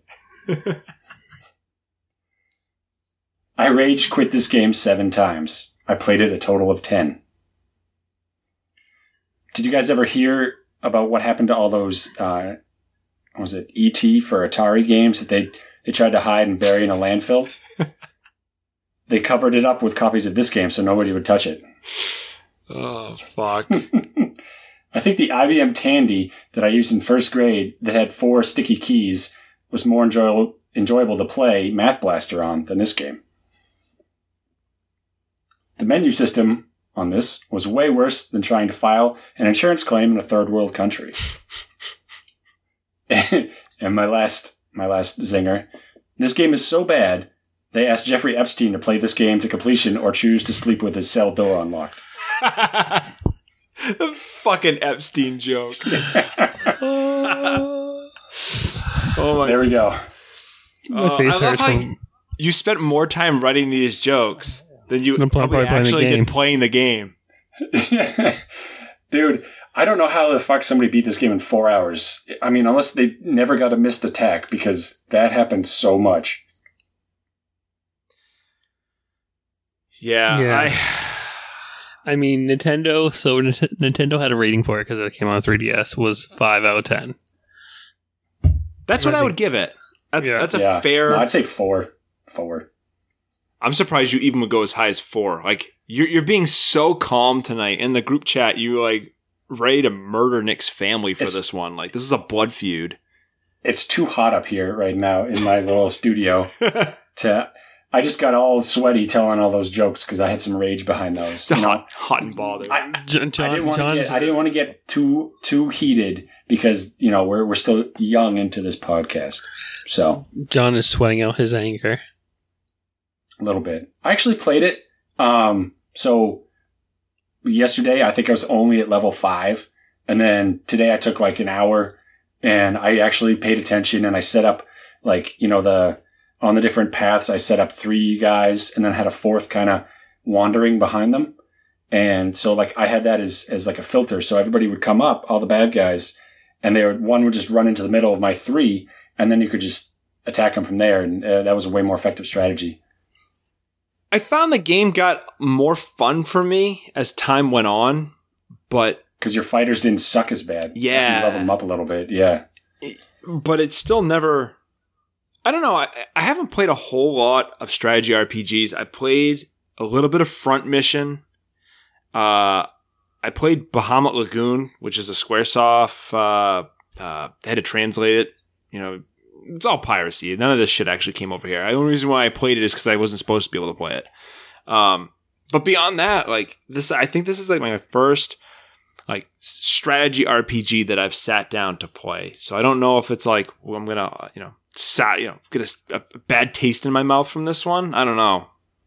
I rage quit this game 7 times. I played it a total of 10. Did you guys ever hear about what happened to all those, was it E.T. for Atari games that they tried to hide and bury in a landfill? They covered it up with copies of this game so nobody would touch it. Oh, fuck. I think the IBM Tandy that I used in first grade that had 4 sticky keys was more enjoyable to play Math Blaster on than this game. The menu system on this was way worse than trying to file an insurance claim in a third world country. And my last zinger, this game is so bad, they asked Jeffrey Epstein to play this game to completion or choose to sleep with his cell door unlocked. The fucking Epstein joke. Oh my! There we go. My face hurts. You spent more time writing these jokes than you probably actually did playing the game. Dude, I don't know how the fuck somebody beat this game in 4 hours. I mean, unless they never got a missed attack, because that happened so much. Yeah. I mean, Nintendo. So Nintendo had a rating for it because it came on 3DS. Was 5 out of 10. That's what I would give it. That's a fair. No, I'd say 4. 4. I'm surprised you even would go as high as 4. Like, you're being so calm tonight in the group chat. You like ready to murder Nick's family for this one. Like, this is a blood feud. It's too hot up here right now in my little studio. I just got all sweaty telling all those jokes because I had some rage behind those. Hot and bothered. I didn't want to get too heated because we're still young into this podcast. So John is sweating out his anger. A little bit. I actually played it. So yesterday I think I was only at level 5, and then today I took like an hour, and I actually paid attention and I set up on the different paths, I set up 3 guys and then had a 4th kind of wandering behind them. And so like I had that as like a filter. So everybody would come up, all the bad guys, and one would just run into the middle of my 3, and then you could just attack them from there. And that was a way more effective strategy. I found the game got more fun for me as time went on, but... Because your fighters didn't suck as bad. Yeah. You level them up a little bit, yeah. But it's still never... I don't know. I haven't played a whole lot of strategy RPGs. I played a little bit of Front Mission. I played Bahamut Lagoon, which is a Squaresoft. They had to translate it. You know, it's all piracy. None of this shit actually came over here. The only reason why I played it is because I wasn't supposed to be able to play it. But beyond that, like this, I think this is like my first like strategy RPG that I've sat down to play. So I don't know if it's like, well, I'm gonna, get a bad taste in my mouth from this one. I don't know.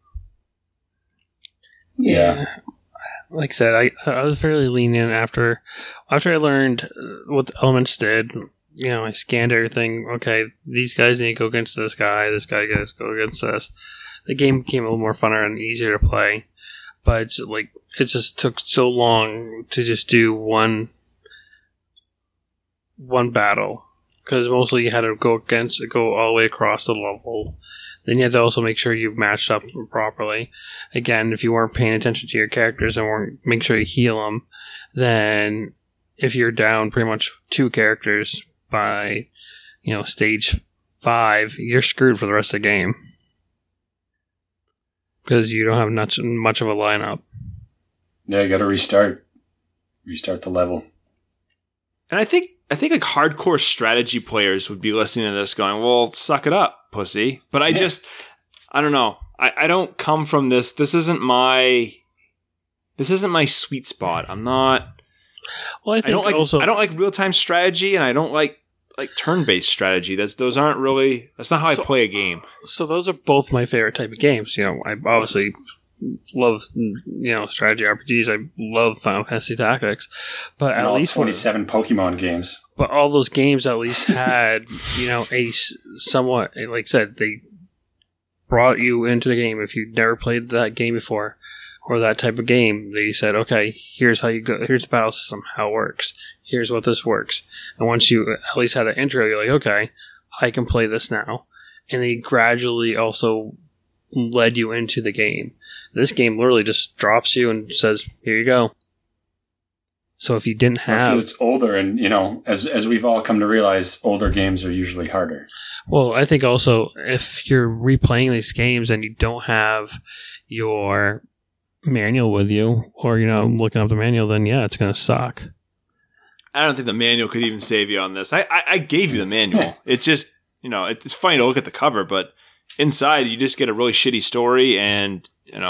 Yeah. Like I said, I was fairly lenient after I learned what the elements did. You know, I scanned everything. Okay, these guys need to go against this guy. This guy has to go against this. The game became a little more funner and easier to play. But it's like it just took so long to just do one battle, because mostly you had to go all the way across the level. Then you had to also make sure you matched up properly. Again, if you weren't paying attention to your characters and weren't make sure you heal them, then if you're down pretty much 2 characters by, stage 5, you're screwed for the rest of the game, because you don't have much of a lineup. Yeah, you got to restart the level. And I think like hardcore strategy players would be listening to this going, well, suck it up, pussy. But I don't know. I don't come from this. This isn't my sweet spot. I'm not. Well, I don't like real-time strategy, and I don't like turn-based strategy. Those aren't really. That's not how I play a game. So those are both my favorite type of games. I obviously love strategy RPGs. I love Final Fantasy Tactics, but and at least 27 Pokemon games. But all those games at least had a somewhat, like I said, they brought you into the game. If you'd never played that game before or that type of game, they said, okay, here's how you go. Here's the battle system, how it works. Here's what this works. And once you at least had an intro, you're like, okay, I can play this now. And they gradually also led you into the game. This game literally just drops you and says, here you go. So if you didn't have... That's because it's older, and, as we've all come to realize, older games are usually harder. Well, I think also, if you're replaying these games and you don't have your manual with you, or, looking up the manual, then yeah, it's going to suck. I don't think the manual could even save you on this. I gave you the manual. It's just, it's funny to look at the cover, but inside you just get a really shitty story and,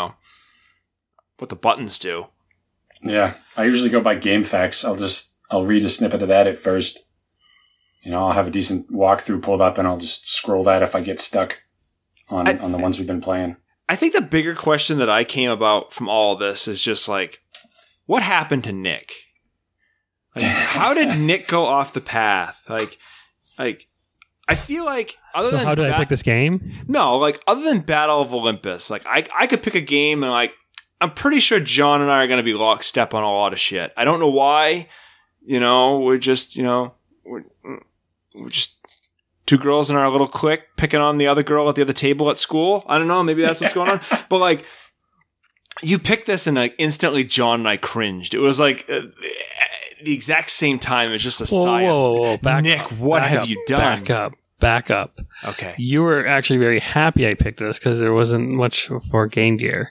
what the buttons do. Yeah, I usually go by GameFAQs. I'll read a snippet of that at first. I'll have a decent walkthrough pulled up, and I'll just scroll that if I get stuck on the ones we've been playing. I think the bigger question that I came about from all of this is just like, what happened to Nick? Like, how did Nick go off the path? Like, I feel like So how did I pick this game? No, like other than Battle of Olympus, like I could pick a game and like I'm pretty sure John and I are going to be lockstep on a lot of shit. I don't know why. We're just we're just 2 girls in our little clique picking on the other girl at the other table at school. I don't know. Maybe that's what's going on. But like, you picked this and like instantly John and I cringed. It was like the exact same time. It was just a sigh. Whoa. Nick, what have you done? Back up. Okay. You were actually very happy I picked this because there wasn't much for Game Gear.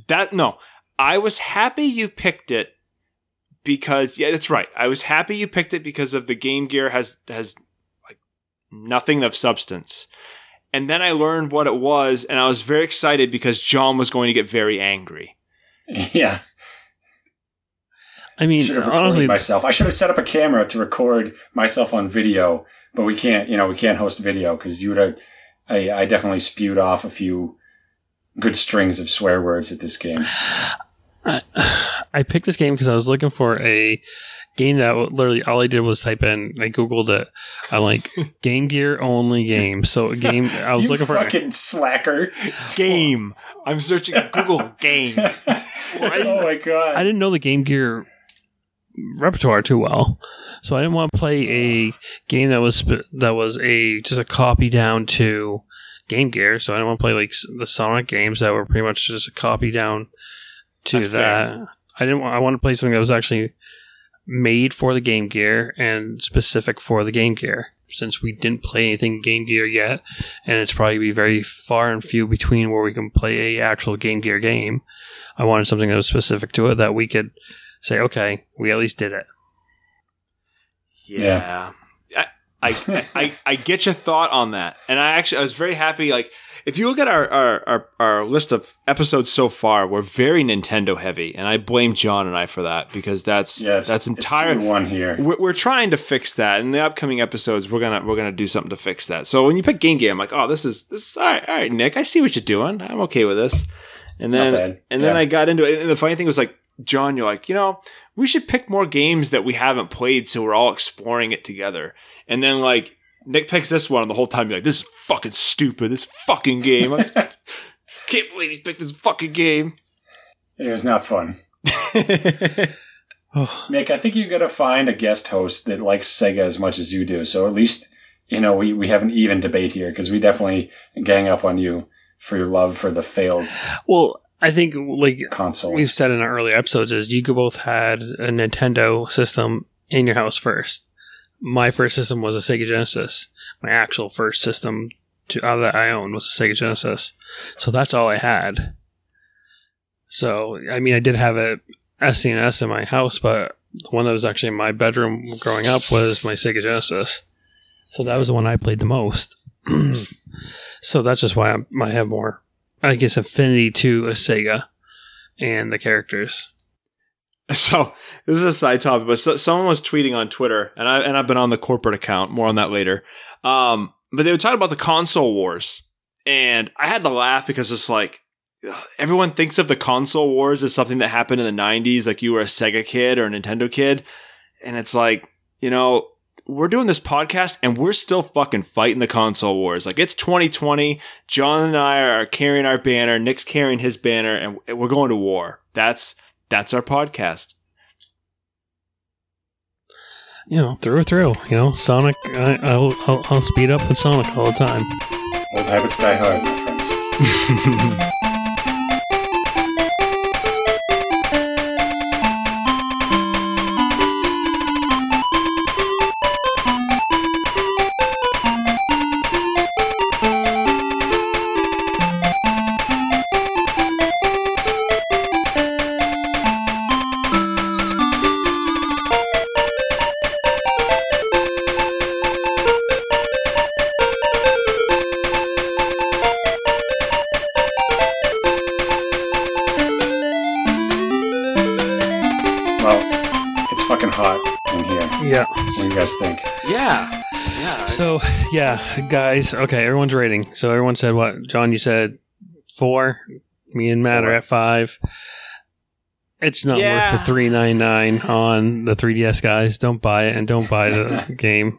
I was happy you picked it because, yeah, that's right. I was happy you picked it because of the Game Gear has like nothing of substance. And then I learned what it was, and I was very excited because John was going to get very angry. Yeah. I mean, honestly, myself. I should have set up a camera to record myself on video, but we can't. We can't host video because you would have. I definitely spewed off a few good strings of swear words at this game. I picked this game because I was looking for a game that literally all I did was type in. I googled it. I'm like Game Gear only game. So a game. I was looking for fucking slacker game. I'm searching Google game. Oh my god! I didn't know the Game Gear repertoire too well, so I didn't want to play a game that was just a copy down to Game Gear. So I didn't want to play like the Sonic games that were pretty much just a copy down to That's that. fair. I want to play something that was actually made for the Game Gear and specific for the Game Gear. since we didn't play anything Game Gear yet, and it's probably be very far and few between where we can play a actual Game Gear game. I wanted something that was specific to it that we could say, okay, we at least did it. Yeah. I get your thought on that. And I was very happy. Like, if you look at our list of episodes so far, we're very Nintendo heavy. And I blame John and I for that, because that's entire one here. We're trying to fix that. In the upcoming episodes, we're gonna do something to fix that. So when you pick Game Gear, I'm like, oh, this is all right, Nick, I see what you're doing. I'm okay with this. And then then I got into it. And the funny thing was, like, John, you're like, we should pick more games that we haven't played so we're all exploring it together. And then, like, Nick picks this one, and the whole time you're like, this is fucking stupid. This fucking game. I can't believe he picked this fucking game. It was not fun. Nick, I think you got to find a guest host that likes Sega as much as you do. So at least, we have an even debate here, because we definitely gang up on you for your love for the failed I think, like, console. We've said in our early episodes, is you both had a Nintendo system in your house first. My first system was a Sega Genesis. My actual first system that I owned was a Sega Genesis. So that's all I had. So, I mean, I did have a SNES in my house, but the one that was actually in my bedroom growing up was my Sega Genesis. So that was the one I played the most. So that's just why I have more, I guess, affinity to a Sega and the characters. So this is a side topic, but someone was tweeting on Twitter, and I've been on the corporate account. More on that later. But they were talking about the console wars, and I had to laugh because it's like, everyone thinks of the console wars as something that happened in the 90s, like you were a Sega kid or a Nintendo kid, and it's like, we're doing this podcast and we're still fucking fighting the console wars. Like, it's 2020. John and I are carrying our banner. Nick's carrying his banner, and we're going to war. That's our podcast. Through. Sonic. I'll speed up with Sonic all the time. Old habits die hard, my friends. What do you guys think? Yeah. So, guys. Okay, everyone's rating. So everyone said what? John, you said 4. Me and Matt 4. Are at 5. It's not worth the $3.99 on the 3DS, guys. Don't buy it, and don't buy the game.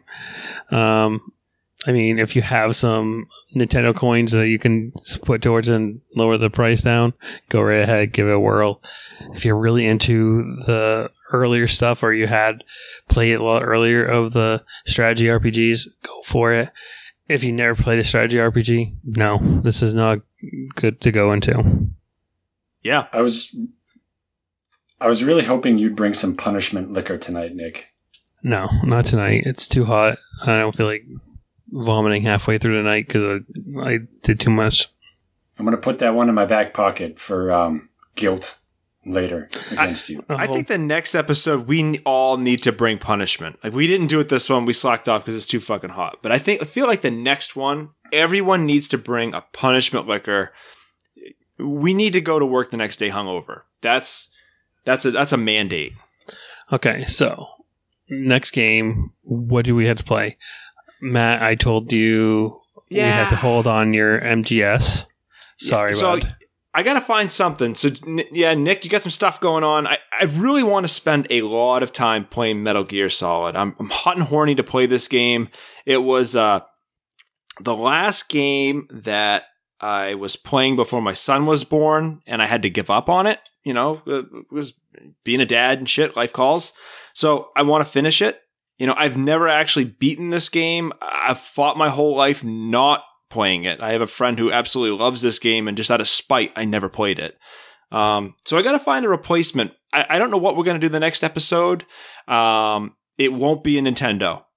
I mean, if you have some Nintendo coins that you can put towards it and lower the price down, go right ahead, give it a whirl. If you're really into the earlier stuff, or you had played a lot earlier of the strategy RPGs, go for it. If you never played a strategy RPG, no, this is not good to go into. Yeah. I was really hoping you'd bring some punishment liquor tonight, Nick. No, not tonight. It's too hot. I don't feel like vomiting halfway through the night because I did too much. I'm going to put that one in my back pocket for guilt later against you. I think the next episode, we all need to bring punishment. Like, we didn't do it this one. We slacked off because it's too fucking hot. But I feel like the next one, everyone needs to bring a punishment liquor. We need to go to work the next day hungover. That's a mandate. Okay, so next game, what do we have to play? Matt, I told you we had to hold on your MGS. Sorry, bud. I got to find something. So, Nick, you got some stuff going on. I really want to spend a lot of time playing Metal Gear Solid. I'm hot and horny to play this game. It was the last game that I was playing before my son was born, and I had to give up on it. It was being a dad and shit, life calls. So I want to finish it. I've never actually beaten this game. I've fought my whole life not playing it. I have a friend who absolutely loves this game, and just out of spite, I never played it. So I got to find a replacement. I don't know what we're going to do the next episode. It won't be a Nintendo.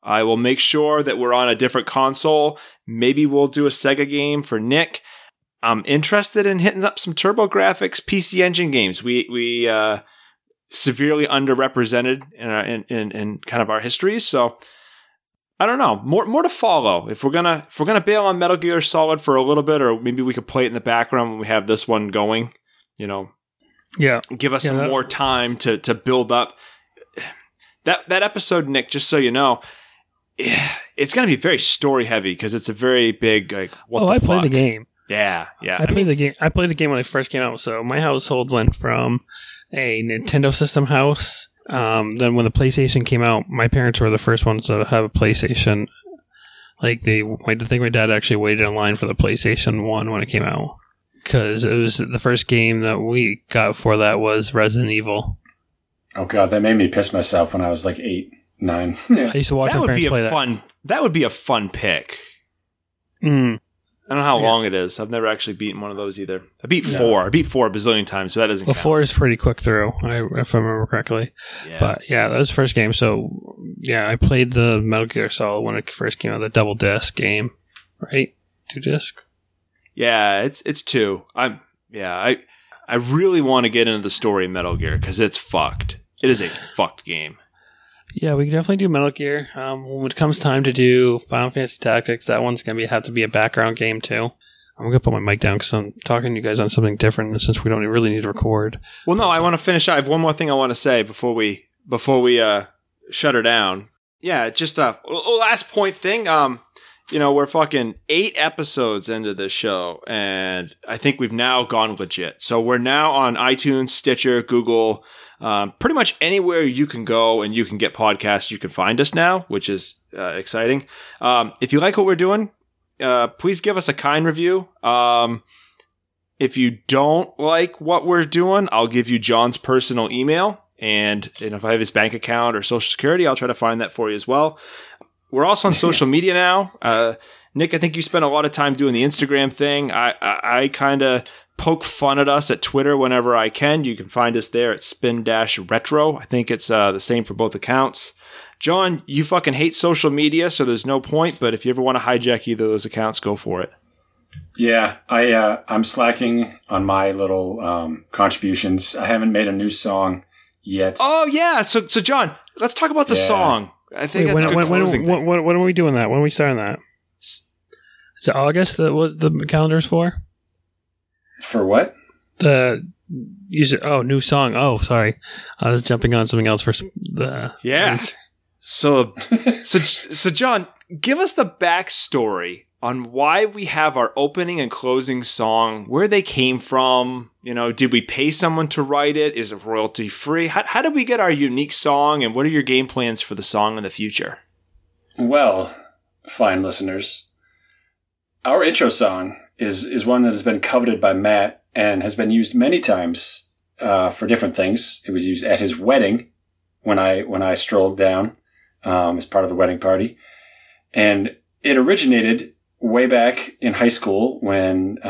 I will make sure that we're on a different console. Maybe we'll do a Sega game for Nick. I'm interested in hitting up some TurboGrafx PC Engine games. We severely underrepresented in kind of our histories, so I don't know. More to follow. If we're gonna bail on Metal Gear Solid for a little bit, or maybe we could play it in the background when we have this one going. Yeah, give us some more time to build up that episode, Nick. Just so you know, it's gonna be very story heavy because it's a very big like. I played the game. Yeah. I played the game. I played the game when it first came out. So my household went from a Nintendo system house. Then when the PlayStation came out, my parents were the first ones to have a PlayStation. Like I think my dad actually waited in line for the PlayStation 1 when it came out. Because it was the first game that we got for that was Resident Evil. Oh god, that made me piss myself when I was like 8, 9. I used to watch my parents play that. That would be a fun pick. I don't know how long it is. I've never actually beaten one of those either. I beat 4. I beat 4 a bazillion times, so that doesn't count. 4 is pretty quick through, if I remember correctly. Yeah. But yeah, that was the first game. So yeah, I played the Metal Gear Solid when it first came out, the double disc game, right? 2 disc. Yeah, it's 2. I really want to get into the story of Metal Gear because it's fucked. It is a fucked game. Yeah, we can definitely do Metal Gear. When it comes time to do Final Fantasy Tactics, that one's going to have to be a background game too. I'm going to put my mic down because I'm talking to you guys on something different since we don't really need to record. Well, no, I want to finish. I have one more thing I want to say before we shut her down. Yeah, just a last point thing. We're fucking 8 episodes into this show, and I think we've now gone legit. So we're now on iTunes, Stitcher, Google, pretty much anywhere you can go and you can get podcasts, you can find us now, which is exciting. If you like what we're doing, please give us a kind review. If you don't like what we're doing, I'll give you John's personal email, and if I have his bank account or social security, I'll try to find that for you as well. We're also on social media now. Nick, I think you spent a lot of time doing the Instagram thing. I kind of poke fun at us at Twitter whenever I can. You can find us there at spin-retro. I think it's the same for both accounts. John, you fucking hate social media, so there's no point, but if you ever want to hijack either of those accounts, go for it. Yeah, I'm slacking on my little contributions. I haven't made a new song yet. Oh, yeah. So John, let's talk about the song. I think that's a good closing thing. When are we doing that? When are we starting that? Is it August that what the calendar's for? For what? New song. Oh, sorry. I was jumping on something else for the... Yeah. So John, give us the backstory on why we have our opening and closing song, where they came from. Did we pay someone to write it? Is it royalty free? How did we get our unique song, and what are your game plans for the song in the future? Well, fine listeners, our intro song is one that has been coveted by Matt and has been used many times for different things. It was used at his wedding when I strolled down as part of the wedding party, and it originated way back in high school when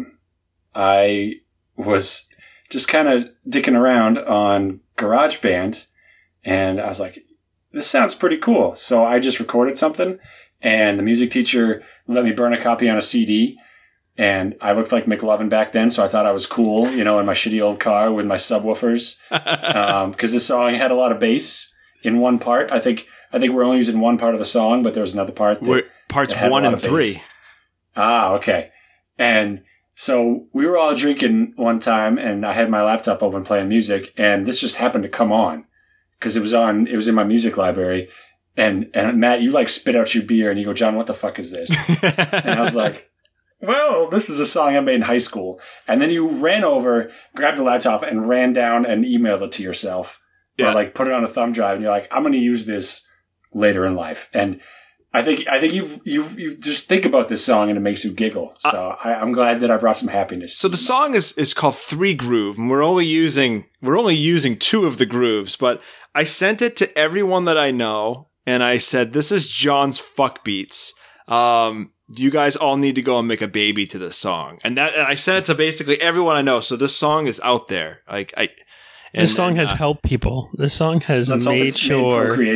I was just kind of dicking around on GarageBand, and I was like, this sounds pretty cool. So I just recorded something, and the music teacher let me burn a copy on a CD, and I looked like McLovin back then, so I thought I was cool, in my shitty old car with my subwoofers, because this song had a lot of bass in one part. I think we're only using one part of the song, but there was another part parts 1 and 3. Ah, okay. And so we were all drinking one time, and I had my laptop open playing music, and this just happened to come on because it was in my music library. And Matt, you spit out your beer, and you go, John, what the fuck is this? And I was like, well, this is a song I made in high school. And then you ran over, grabbed the laptop, and ran down and emailed it to yourself. Yeah. Or put it on a thumb drive, and you're like, I'm going to use this later in life. And I think you just think about this song and it makes you giggle. So I'm glad that I brought some happiness. So the song is called 3 Groove, and we're only using 2 of the grooves. But I sent it to everyone that I know, and I said, "This is John's fuck beats. You guys all need to go and make a baby to this song." And I sent it to basically everyone I know. So this song is out there. This song has helped people. This song has made sure. Procreation.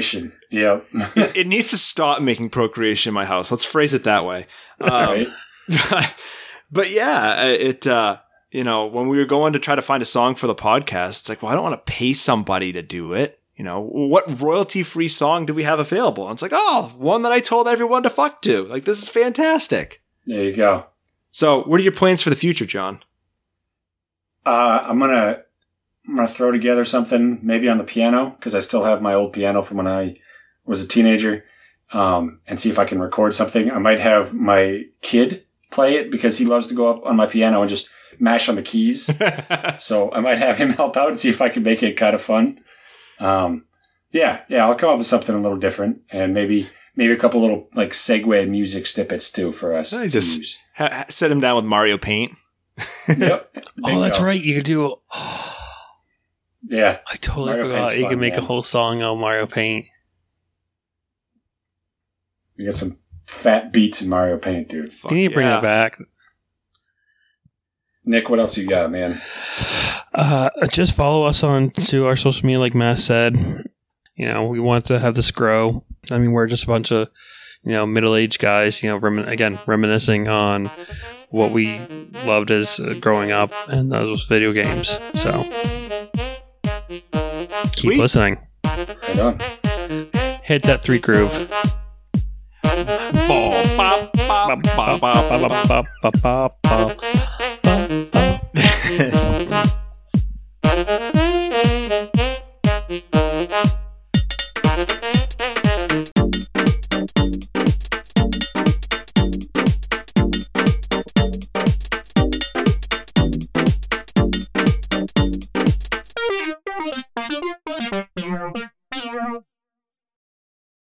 Yeah. It needs to stop making procreation in my house. Let's phrase it that way. Right. But yeah, when we were going to try to find a song for the podcast, it's like, well, I don't want to pay somebody to do it. What royalty-free song do we have available? And it's like, oh, one that I told everyone to fuck to. Like, this is fantastic. There you go. So, what are your plans for the future, John? I'm gonna throw together something maybe on the piano, because I still have my old piano from when I was a teenager, and see if I can record something. I might have my kid play it, because he loves to go up on my piano and just mash on the keys. So I might have him help out and see if I can make it kind of fun. Yeah, I'll come up with something a little different, and maybe a couple little like segue music snippets too for us. I just set him down with Mario Paint. Yep. Oh, that's right. You could do. Yeah, I totally Mario forgot. Paint's You fun, could make man. a whole song on Mario Paint. You got some fat beats in Mario Paint, dude. Fuck You need to bring that back. Nick, what else you got, man? Just follow us on to our social media, like Matt said. We want to have this grow. I mean, we're just a bunch of, middle-aged guys, reminiscing on what we loved as growing up, and those video games. So, keep Sweet. listening. Right on. Hit that 3 groove. Ball,